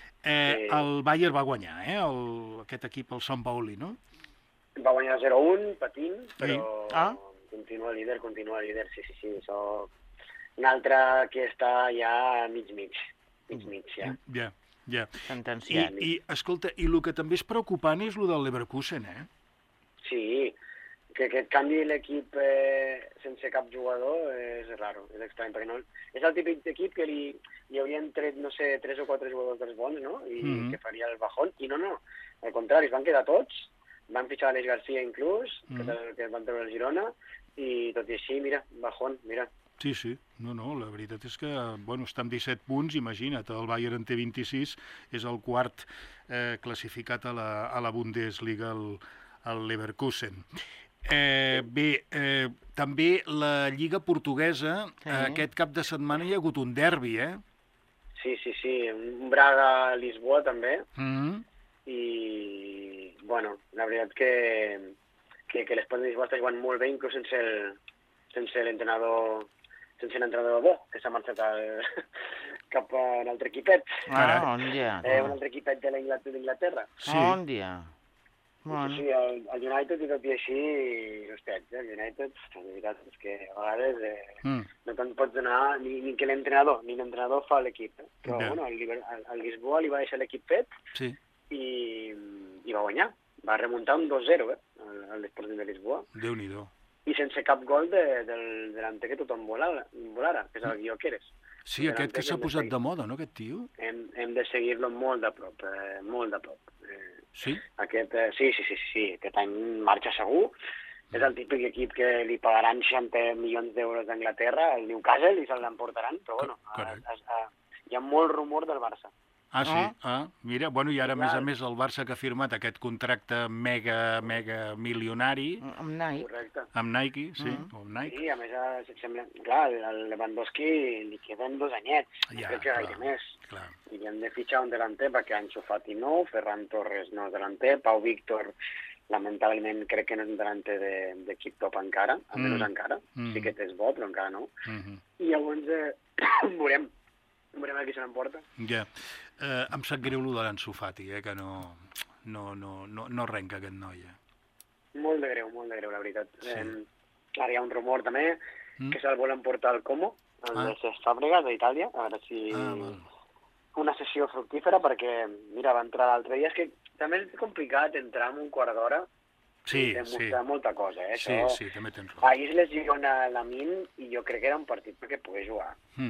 Eh, Sí. el Bayern va guanyar, eh, el, aquest equip, el Sant Pauli, no? Va guanyar zero a un, patint, però... Ah. continua líder, continua líder, sí, sí, sí. Soc un altre que està ja mig-mig, mig-mig, ja. Ja, ja. Sentenciat. I, i, escolta, i el que també és preocupant és el del Leverkusen, eh? Sí, que, que et canvi l'equip eh, sense cap jugador és raro, és estrany, perquè no, és el típic equip que li, li haurien tret, no sé, tres o quatre jugadors dels bons, no?, i Mhm. que faria el bajón, i no, no, al contrari, es van quedar tots, van fitxar l'Eix Garcia inclús, que, Mhm. és el que van treure el Girona, i tot i així, mira, bajón, mira. Sí, sí. No, no, la veritat és que, bueno, està amb disset punts, imagina't, el Bayern en té vint-i-sis, és el quart eh, classificat a la, a la Bundesliga, el, el Leverkusen. Eh, bé, eh, també la Lliga Portuguesa, Sí. eh, aquest cap de setmana hi ha hagut un derbi, eh? Sí, sí, sí, un Braga-Lisboa també, Mm. i, bueno, la veritat que, que, que l'Esport de Lisboa està jugant molt bé, inclús sense el, sense l'entrenador sense l'entrenador bo, que s'ha marxat al, cap a un altre equipet. Ah, on ja? Eh, un altre equipet de l'Inglaterra- d'Inglaterra. Sí. On ja? Bueno. Sí, sí, el, el United i tot i així, hòstia, el United, la veritat és que a vegades eh, Mm. no te'n pots donar ni, ni que l'entrenador, ni l'entrenador fa l'equip. Eh? Però, Ja. bueno, el, Liber- el, el Lisboa li va deixar l'equip fet Sí. i, i va guanyar. Va remuntar un dos zero, eh, al- a l'Sporting de Lisboa. Déu-n'hi-do. I sense cap gol de, del delanter que tothom volara, volara que és el Guioqueres. Sí, aquest que s'ha posat de moda, no, aquest tio? Hem, hem de seguir-lo molt de prop, eh, molt de prop. Eh, Sí? aquest, eh, sí, sí, sí, sí, sí, aquest any marxa segur. És el típic equip que li pagaran seixanta milions d'euros d'Anglaterra, el Newcastle, i se'l l'emportaran, però bueno, a, a, a, hi ha molt rumor del Barça. Ah, sí? Ah. Ah, mira, bueno, i ara, a Clar. més a més, el Barça que ha firmat aquest contracte mega, mega milionari Amb Nike. Correcte. amb Nike, sí, Mm. o amb Nike. Sí, a més, eh, sembla... Clar, el Lewandowski li queden dos anyets, no Ja, crec que gaire clar, més. clar. I li hem de fitxar un delanter perquè Ansu Fati no, Ferran Torres no és delanter, Pau Víctor, lamentablement, crec que no és un delanter de- d'equip top encara, almenys Mm. encara. Mm. Sí que és bo, però encara no. Mhm. I llavors eh, veurem, veurem a qui se n'emporta. Ja. Eh, em sap greu el de l'Ansu Fati, eh, que no, no, no, no, no arrenca aquest noi. Eh. Molt de greu, molt de greu, la veritat. Sí. Eh, ara hi ha un rumor també Mm. que se'l volen portar al Como, al Ah. de les Fàbregas d'Itàlia, a veure si... Ah, val. una sessió fructífera, perquè, mira, va entrar l'altre dia. És que també és complicat entrar en un quart d'hora Sí, i sí. demostrar molta cosa, eh? Sí, Això... sí, també tens raó. Ahir es lesió a Lamin i jo crec que era un partit perquè pogués jugar. Mm.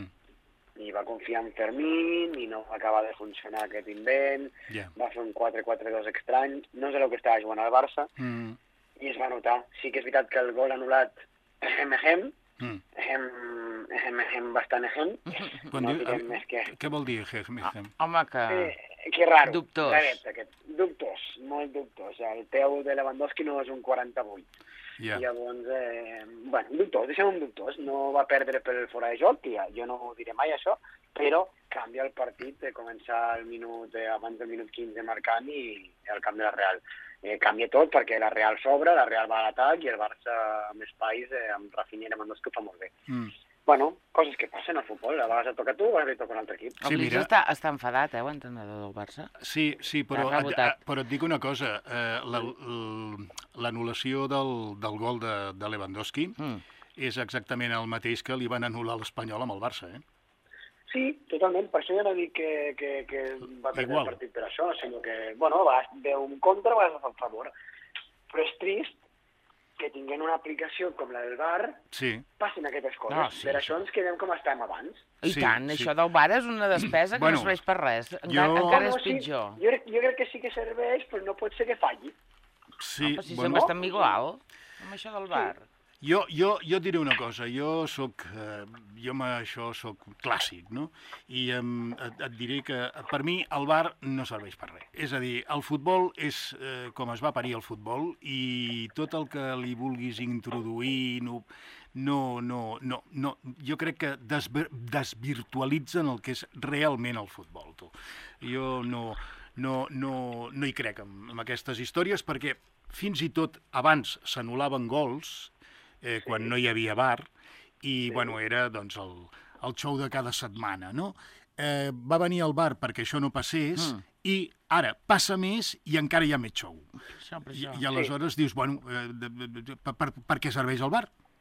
I va confiar en Fermín i no va acabar de funcionar aquest invent. Ja. Va fer un quatre quatre dos estrany. No sé el que estava jugant al Barça Mm. i es va notar. Sí que és veritat que el gol anul·lat ehem, ehem, Mm. ehem, ehem, ehem, bastant ehem. Quan No diu, direm més que... què vol dir, Hem? Home, que... Eh, que raro. Dubtós. Raret, aquest. Dubtós, molt dubtós. El peu de Lewandowski no és un quaranta-vuit. Ja. I llavors, eh, bueno, dubtós, deixem un dubtós. No va perdre pel fora de joc, ja, jo no ho diré mai això, però canvia el partit de començar el minut, eh, abans del minut quinze marcant i el canvi de la Real. Eh, canvia tot perquè la Real s'obre, la Real va a l'atac i el Barça amb espais, eh, amb Rafinha i Lewandowski ho fa molt bé. Mm. Bueno, coses que passen al futbol. A vegades et toca a tu, a vegades et toca a un altre equip. El Blitz està, està enfadat, eh, l'entrenador del Barça. Sí, sí, però, T'ha et, rebotat. però et dic una cosa, eh, la- l- l'anul·lació del, del gol de, de Lewandowski mm. és exactament el mateix que li van anul·lar l'Espanyol amb el Barça, eh? Sí, totalment. Per això jo no dic que, que, que va perdre Igual. el partit per això, sinó que, bueno, va veu un contra, va a favor. Però és trist que tinguent una aplicació com la del V A R Sí. passin aquestes coses. No, sí, per això ens quedem com estàvem abans. I Sí, tant, sí. això del bar és una despesa que Bueno, no serveix per res. Encara, jo- encara No, és sí, pitjor. Jo, crec- jo crec que sí que serveix, però no pot ser que falli. Sí, Però si bueno, sempre estem igual, amb això del bar. jo, jo, jo diré una cosa, jo soc, eh, jo amb això soc clàssic, no? I em, et, et diré que per mi el V A R no serveix per res. És a dir, el futbol és eh, com es va parir el futbol i tot el que li vulguis introduir no, no, no, no, no jo crec que desvir desvirtualitzen el que és realment el futbol, tu. Jo no, no, no, no hi crec en, en aquestes històries perquè fins i tot abans s'anul·laven gols eh, quan no hi havia V A R i, bueno, era doncs el, el show de cada setmana, no? Eh, va venir el V A R perquè això no passés Mm. i ara passa més i encara hi ha més show. Això, per I, això. i aleshores dius, bueno, eh, de, de, de, per, per, per què serveix el V A R?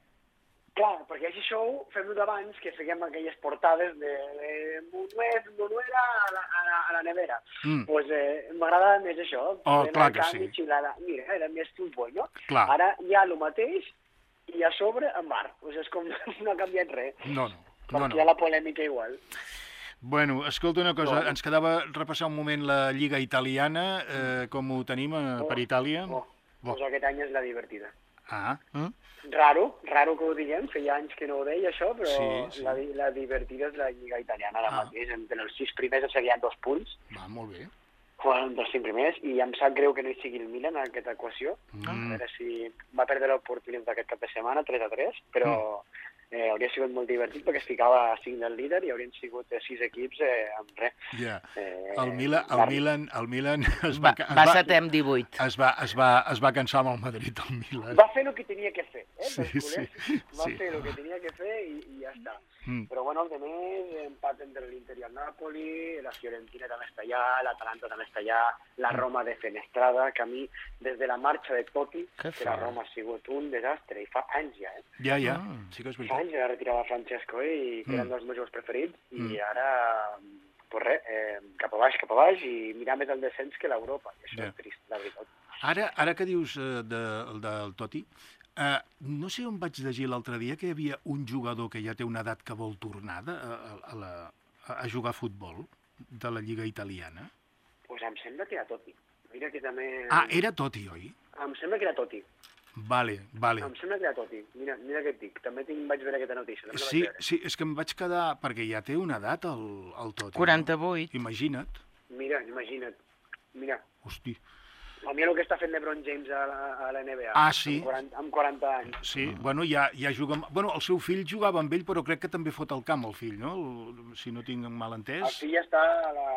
Clar, perquè així show fem-ho d'abans, que fèiem aquelles portades de, de Monuet, Monuera a la, a la, a la nevera. Doncs mm. pues, eh, m'agrada més això. Oh, clar que sí. Xilada. Mira, era més futbol, no? Clar. Ara hi ha el mateix i a sobre en bar. Pues és com no ha canviat res. No, no. Perquè no, no. hi ha la polèmica igual. Bueno, escolta una cosa, No. ens quedava repassar un moment la Lliga italiana, eh, com ho tenim eh, per Itàlia. Oh, doncs aquest any és la divertida. Ah. Mm? Raro, raro que ho diguem, feia anys que no ho deia això, però Sí, sí. La, la divertida és la Lliga italiana ara Ah. mateix. Entre els sis primers ens seguien dos punts, Va, molt bé. bueno, dels cinc primers, i em sap greu que no hi sigui el Milan en aquesta equació. Mm. A veure si va perdre l'oportunitat d'aquest cap de setmana, tres a tres, però eh, hauria sigut molt divertit perquè es ficava a cinc del líder i haurien sigut eh, sis equips eh, amb res. Ja. Eh, El Milan, el va- Milan, el Milan es Va, va, es va va, setè amb divuit. es va, es va, es va cansar amb el Madrid, el Milan. Va fer el que tenia que fer, eh? Sí, dels culers. sí, Va sí. fer el que tenia que fer i, i ja està. Mm. Però bueno, els demés, empat entre l'Inter i el Napoli, la Fiorentina també està allà, l'Atalanta també està allà, la Roma defenestrada, que a mi, des de la marxa de Totti, Que que la fa? Roma ha sigut un desastre, i fa anys ja, eh? Ja, ja, Ah. sí que és Fa veritat. anys ja retirava Francesco, eh? I que eren Mm. dels meus jugadors preferits, i Mm. ara, pues res, eh, cap a baix, cap a baix, i mirar més el descens que l'Europa, i això Ja. és trist, la veritat. Ara, ara que dius eh, de, del Totti, eh, no sé on vaig llegir l'altre dia que hi havia un jugador que ja té una edat que vol tornar de, a, a, la, a jugar a futbol de la Lliga italiana. Pues em sembla que era Totti. Mira que també... Ah, era Totti, oi? Em sembla que era Totti. Vale, vale. Em sembla que era Totti. Mira, mira què et dic. També tinc, vaig veure aquesta notícia. També la Sí, vaig veure. sí, és que em vaig quedar... Perquè ja té una edat, el, el Totti. quaranta-vuit. No? Imagina't. Mira, imagina't. Mira, Hosti. a mi el que està fent LeBron James a la, a la N B A. Ah, sí? Amb quaranta, amb quaranta anys. Sí, bueno, ja, ja juga... Amb... Bueno, el seu fill jugava amb ell, però crec que també fot el camp, el fill, no? El, si no tinc mal El entès. fill està a la,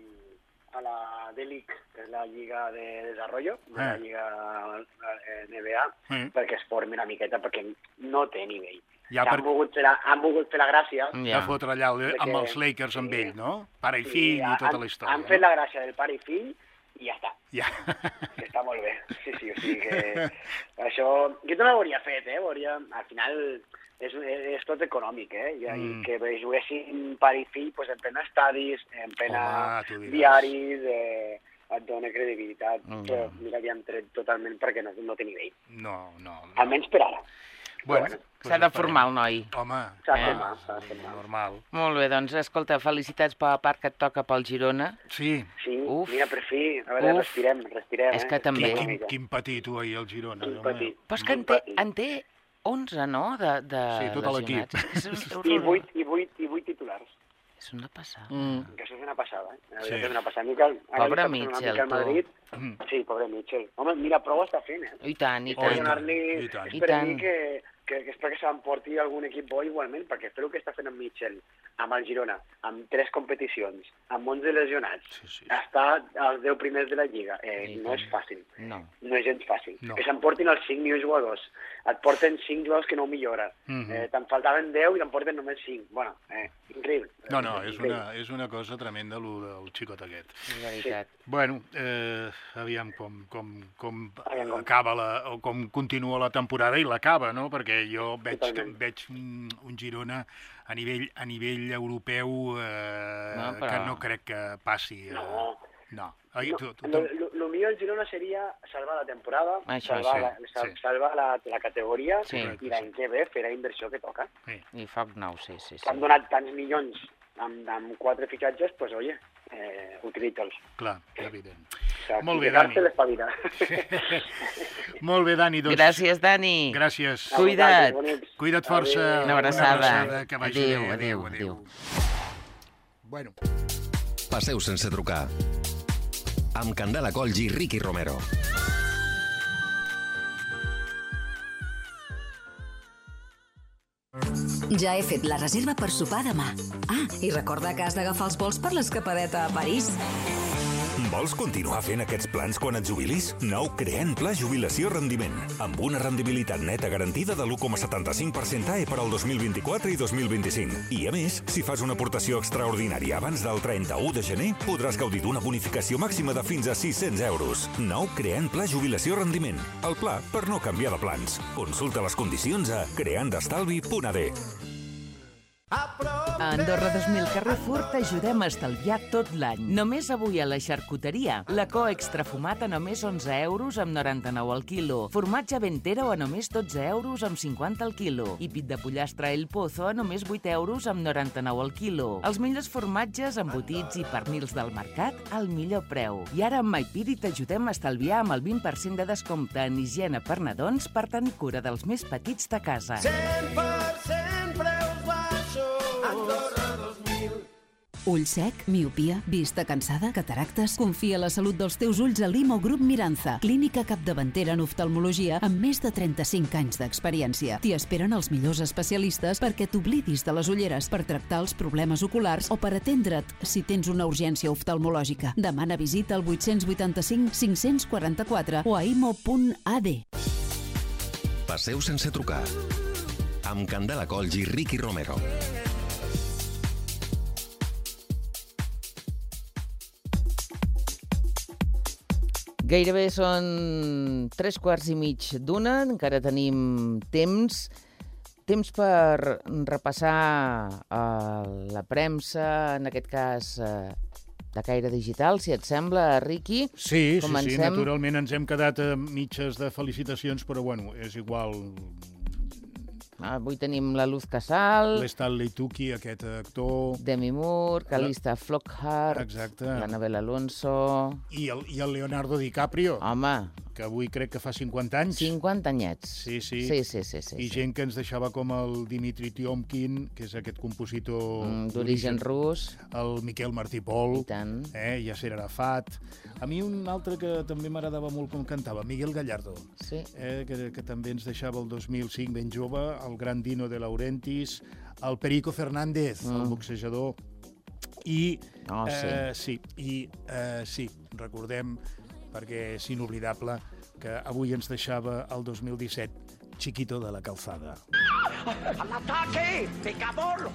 a la D-League, que és la Lliga de Desarrollo, de la Eh. Lliga N B A, Eh. perquè es formi una miqueta, perquè no té nivell. Ja, han, per- volgut fer la, han volgut fer la gràcia. Ja fotre allà el, amb Perquè- els Lakers amb sí. ell, no? Pare i Sí, fill i han- tota la història. Han fet la gràcia del pare i fill i ja està. Ja. Que està molt bé. Sí, sí, o sigui que això... Jo també ho hauria fet, eh? Ho hauria... Al final és, és tot econòmic, eh? I, Mm. i que juguessin pare i fill pues, en plena estadis, en plena Home, tu diràs. diaris, eh, et dona credibilitat, Mm. però mira, li han tret totalment perquè no, no té nivell. No, no. no. Almenys per ara. Bueno, Però S'ha de formar el noi. Home, S'ha de Eh? formar, s'ha de formar. normal. Molt bé, doncs, escolta, felicitats per la part que et toca pel Girona. Sí. Sí, Uf. mira, per fi, a veure, Uf. respirem, respirem. És eh? que també. Quin, Respirem una quin, mica. quin patir, tu, ahir, el Girona. Quin home. patir. Però és que en té, en té onze, no?, de, de Sí, tot l'equip. lesionats. És, és, és, I vuit, i vuit, i vuit titulars. és una passada. Mm. Que això és una passada, eh? La Sí. veritat és una passada. Miquel, ara Pobre li està passant una Mitchell, mica al tu. Madrid. Mm. Sí, pobre Mitchell. Home, mira, prou està fent, eh? I tant, i Oh, i tant. tant. Donar-li... i tant. I Espera tant. que, que, que espero que s'emporti algun equip bo igualment, perquè espero que està fent amb Mitchell, amb el Girona, amb tres competicions, amb onze lesionats, Sí, sí. està als deu primers de la Lliga. Eh, I no tant. és fàcil. No. No és gens fàcil. No. Que s'emportin els cinc millors jugadors. Et porten cinc jugadors que no milloren. Mhm. eh, te'n faltaven deu i te'n porten només cinc. Bueno, eh, increïble. No, no, és Increïble. una, és una cosa tremenda, el del xicot aquest. És veritat. Bueno, eh, aviam com, com, com Aviam com. acaba la, o com continua la temporada i l'acaba, no? Perquè jo veig, Totalment. veig un, un Girona a nivell, a nivell europeu eh, No, però- que no crec que passi. Eh, No. no. Ai, tu, tu, No, tu, lo, lo millor del Girona seria salvar la temporada, Això, salvar, sí, la, sal, sí. salvar la, la categoria Sí. i l'any que ve fer la inversió que toca. sí. I foc nou, sí, sí, sí. Que han donat tants milions amb, amb quatre fitxatges, doncs, oye, eh, utilitza'ls. Clar, evident. O sea, Molt qui bé, quedar-se Dani. l'espavida. Molt bé, Dani, doncs... Gràcies, Dani. Gràcies. Cuida't. Cuida't força. Una abraçada. Que vagi Adéu, bé. adéu, adéu. Bueno. Passeu sense trucar. Amb Candela Colls i Ricky Romero. Ja he fet la reserva per sopar demà. Ah, i recorda que has d'agafar els vols per l'escapadeta a París. Vols continuar fent aquests plans quan et jubilis? Nou Creant Pla Jubilació Rendiment, amb una rendibilitat neta garantida de l'u coma setanta-cinc per cent A E per al dos mil vint-i-quatre i dos mil vint-i-cinc. I a més, si fas una aportació extraordinària abans del trenta-u de gener, podràs gaudir d'una bonificació màxima de fins a sis-cents euros. Nou Creant Pla Jubilació Rendiment, el pla per no canviar de plans. Consulta les condicions a creandestalvi punt a d. A Andorra dos mil Carrefour t'ajudem a estalviar tot l'any. Només avui a la xarcuteria. La co extra fumat a només onze euros amb noranta-nou al quilo. Formatge Ventero a només dotze euros amb cinquanta al quilo. I pit de pollastre El Pozo a només vuit euros amb noranta-nou al quilo. Els millors formatges, embotits i pernils del mercat al millor preu. I ara amb MyPiri t'ajudem a estalviar amb el vint per cent de descompte en higiene per nadons per tenir cura dels més petits de casa. cent per cent preus baixos. Andorra dos mil. Ull sec, miopia, vista cansada, cataractes... Confia la salut dels teus ulls a Limo Grup Miranza, clínica capdavantera en oftalmologia amb més de trenta-cinc anys d'experiència. T'hi esperen els millors especialistes perquè t'oblidis de les ulleres, per tractar els problemes oculars o per atendre't si tens una urgència oftalmològica. Demana visita al vuit vuit cinc cinc quatre quatre o a imo punt a d. Passeu sense trucar. Amb Candela Colls i Ricky Romero. Gairebé són tres quarts i mig d'una, encara tenim temps, temps per repassar uh, la premsa, en aquest cas uh, de caire digital, si et sembla, Riqui. Sí, Comencem. sí, sí, naturalment ens hem quedat a mitges de felicitacions, però bueno, és igual. Avui tenim la Luz Casal, l'Stanley Tucci, aquest actor, Demi Moore, Calista Flockhart, exacte, l'Anabel Alonso... I el, i el Leonardo DiCaprio. Home. Que avui crec que fa cinquanta anys. cinquanta anyets. Sí, sí. Sí, sí, sí, sí, I sí. gent que ens deixava com el Dimitri Tiomkin, que és aquest compositor... Mm, d'origen rus. El Miquel Martí Pol. I tant. Eh, Yasser Arafat. A mi un altre que també m'agradava molt com cantava, Miguel Gallardo. Sí. Eh, que, que també ens deixava el dos mil cinc ben jove, el gran Dino de Laurentiis, el Perico Fernández, mm. el boxejador. I... Oh, sí. Eh, sí, i eh, sí, recordem, perquè és inoblidable, que avui ens deixava el dos mil disset Chiquito de la Calzada. ¡Al-ataque! ¡Picabolo!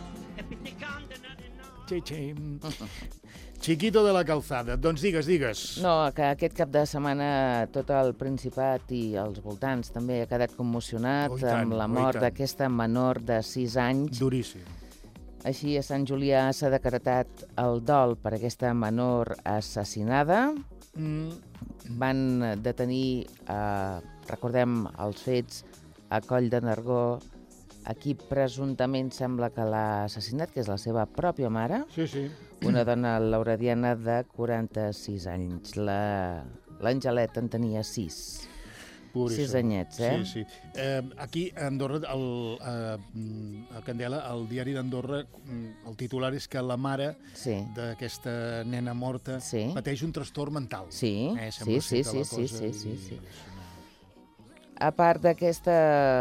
Chiquito de la Calzada. Doncs digues, digues. No, que aquest cap de setmana tot el Principat i els voltants també ha quedat commocionat oh, tant, amb la oh, mort d'aquesta menor de sis anys. Duríssim. Així, a Sant Julià s'ha decretat el dol per aquesta menor assassinada. Mm. Van detenir, eh, recordem els fets, a Coll de Nargó, a qui presumptament sembla que l'ha assassinat, que és la seva pròpia mare, sí, sí. una dona lauradiana de quaranta-sis anys. L'Angelet en tenia sis. Puríssim. Sis anyets, eh? Sí, sí. Eh, aquí, a Andorra, el, eh, a Candela, al diari d'Andorra, el titular és que la mare sí. d'aquesta nena morta sí. pateix un trastorn mental. Sí, eh, sí, sí, sí, sí, sí, i... sí, sí. A part d'aquesta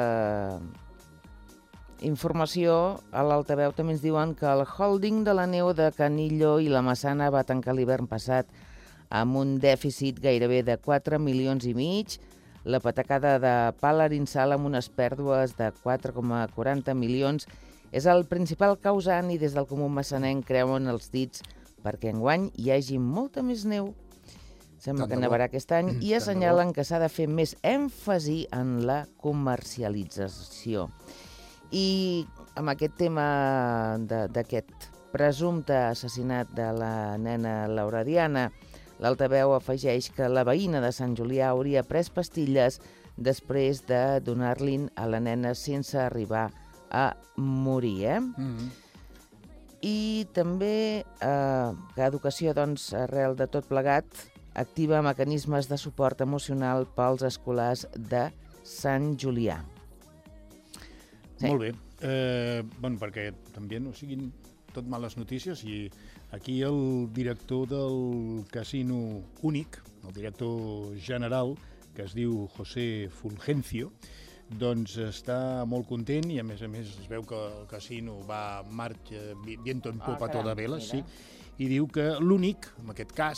informació, a l'altaveu també ens diuen que el holding de la neu de Canillo i la Massana va tancar l'hivern passat amb un dèficit gairebé de quatre milions i mig, la patacada de Pal Arinsal amb unes pèrdues de quatre coma quaranta milions és el principal causant i des del Comú Massanenc creuen els dits perquè enguany hi hagi molta més neu. Sembla que nevarà aquest any i assenyalen que s'ha de fer més èmfasi en la comercialització. I amb aquest tema d'aquest presumpte assassinat de la nena lauradiana, l'altaveu afegeix que la veïna de Sant Julià hauria pres pastilles després de donar-li'n a la nena sense arribar a morir. Eh? Mm-hmm. I també eh, que Educació, doncs, arrel de tot plegat, activa mecanismes de suport emocional pels escolars de Sant Julià. Sí. Molt bé. Eh, bueno, perquè també no siguin tot males notícies i aquí el director del Casino Únic, el director general, que es diu José Fulgencio, doncs està molt content i a més a més es veu que el casino va en marxa, viento en popa, ah, toda vela, sí, i diu que l'únic, en aquest cas,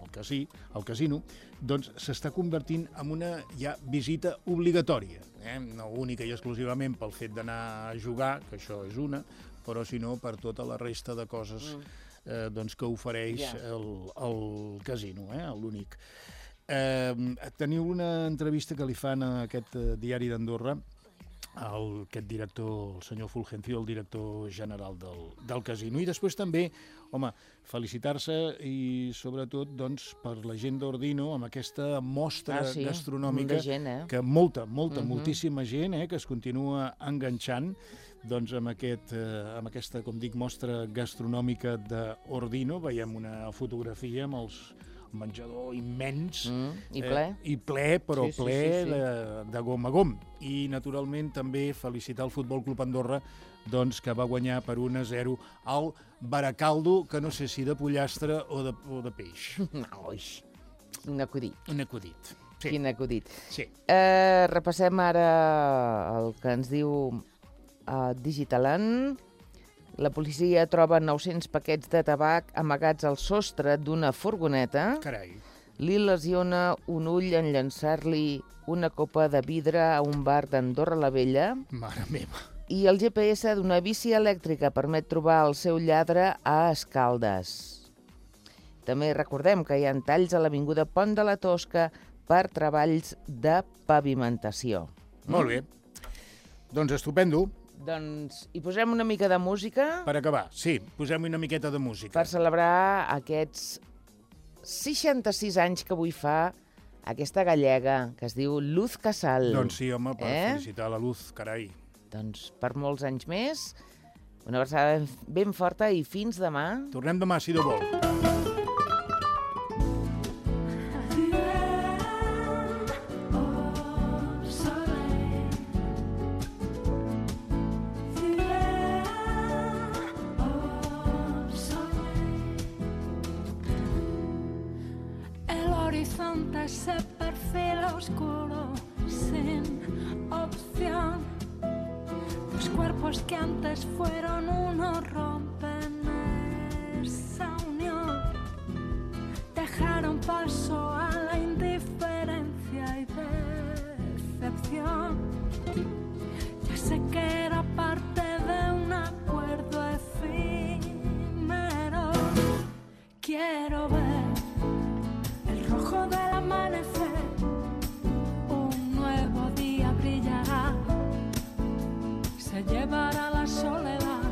el, casí, el casino, doncs s'està convertint en una ja visita obligatòria, eh? No única i exclusivament pel fet d'anar a jugar, que això és una, però sinó per tota la resta de coses eh, doncs, que ofereix yeah. el, el casino, eh? L'únic. Eh, teniu una entrevista que li fan a aquest eh, diari d'Andorra, el, aquest director, el senyor Fulgencio, el director general del, del casino. I després també, home, felicitar-se i sobretot doncs, per la gent d'Ordino amb aquesta mostra ah, sí? gastronòmica gent, eh? que molta, molta, uh-huh. moltíssima gent eh, que es continua enganxant doncs, amb, aquest, eh, amb aquesta, com dic, mostra gastronòmica d'Ordino. Veiem una fotografia amb els menjador immens mm, i ple, eh, i ple però sí, sí, ple sí, sí. De, de gom a gom. I naturalment també felicitar el Futbol Club Andorra doncs, que va guanyar per un a zero al Baracaldo, que no sé si de pollastre o de, o de peix. No, un acudit. Un acudit. Sí. Quin acudit. Sí. Eh, repassem ara el que ens diu uh, Digitaland. La policia troba nou-cents paquets de tabac amagats al sostre d'una furgoneta. Carai. Li lesiona un ull en llançar-li una copa de vidre a un bar d'Andorra la Vella. Mare meva. I el G P S d'una bici elèctrica permet trobar el seu lladre a Escaldes. També recordem que hi ha talls a l'avinguda Pont de la Tosca per treballs de pavimentació. Molt bé. Doncs estupendo. Doncs hi posem una mica de música. Per acabar, sí, posem una miqueta de música. Per celebrar aquests seixanta-sis anys que avui fa aquesta gallega, que es diu Luz Casal. Doncs sí, home, per eh? felicitar la Luz, carai. Doncs per molts anys més, una abraçada ben forta i fins demà. Tornem demà, si Déu vol. Se perfila oscuro sin opción. Los cuerpos que antes fueron uno rompen esa unión. Dejaron paso a la indiferencia y decepción. Ya sé que era parte de un acuerdo efímero. Quiero ver rojo del amanecer, un nuevo día brillará, se llevará la soledad.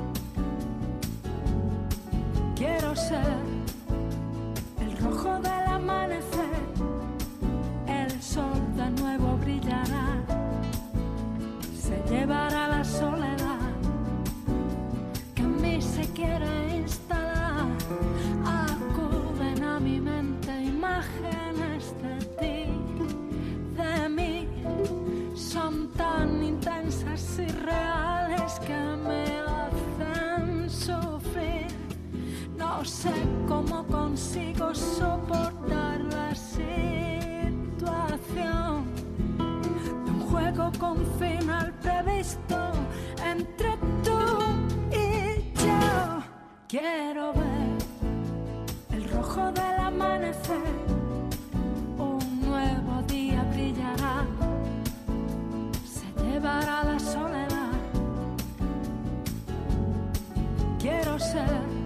Quiero ser el rojo del amanecer, el sol de nuevo brillará, se llevará la soledad que en mí se quiere instalar. Acuden a mi mente imágenes de ti, de mí, son tan intensas y reales que me hacen sufrir. No sé cómo consigo soportar la situación de un juego con final previsto entre tú y yo. Quiero ver el rojo del amanecer, un nuevo día brillará, se llevará la soledad. Quiero ser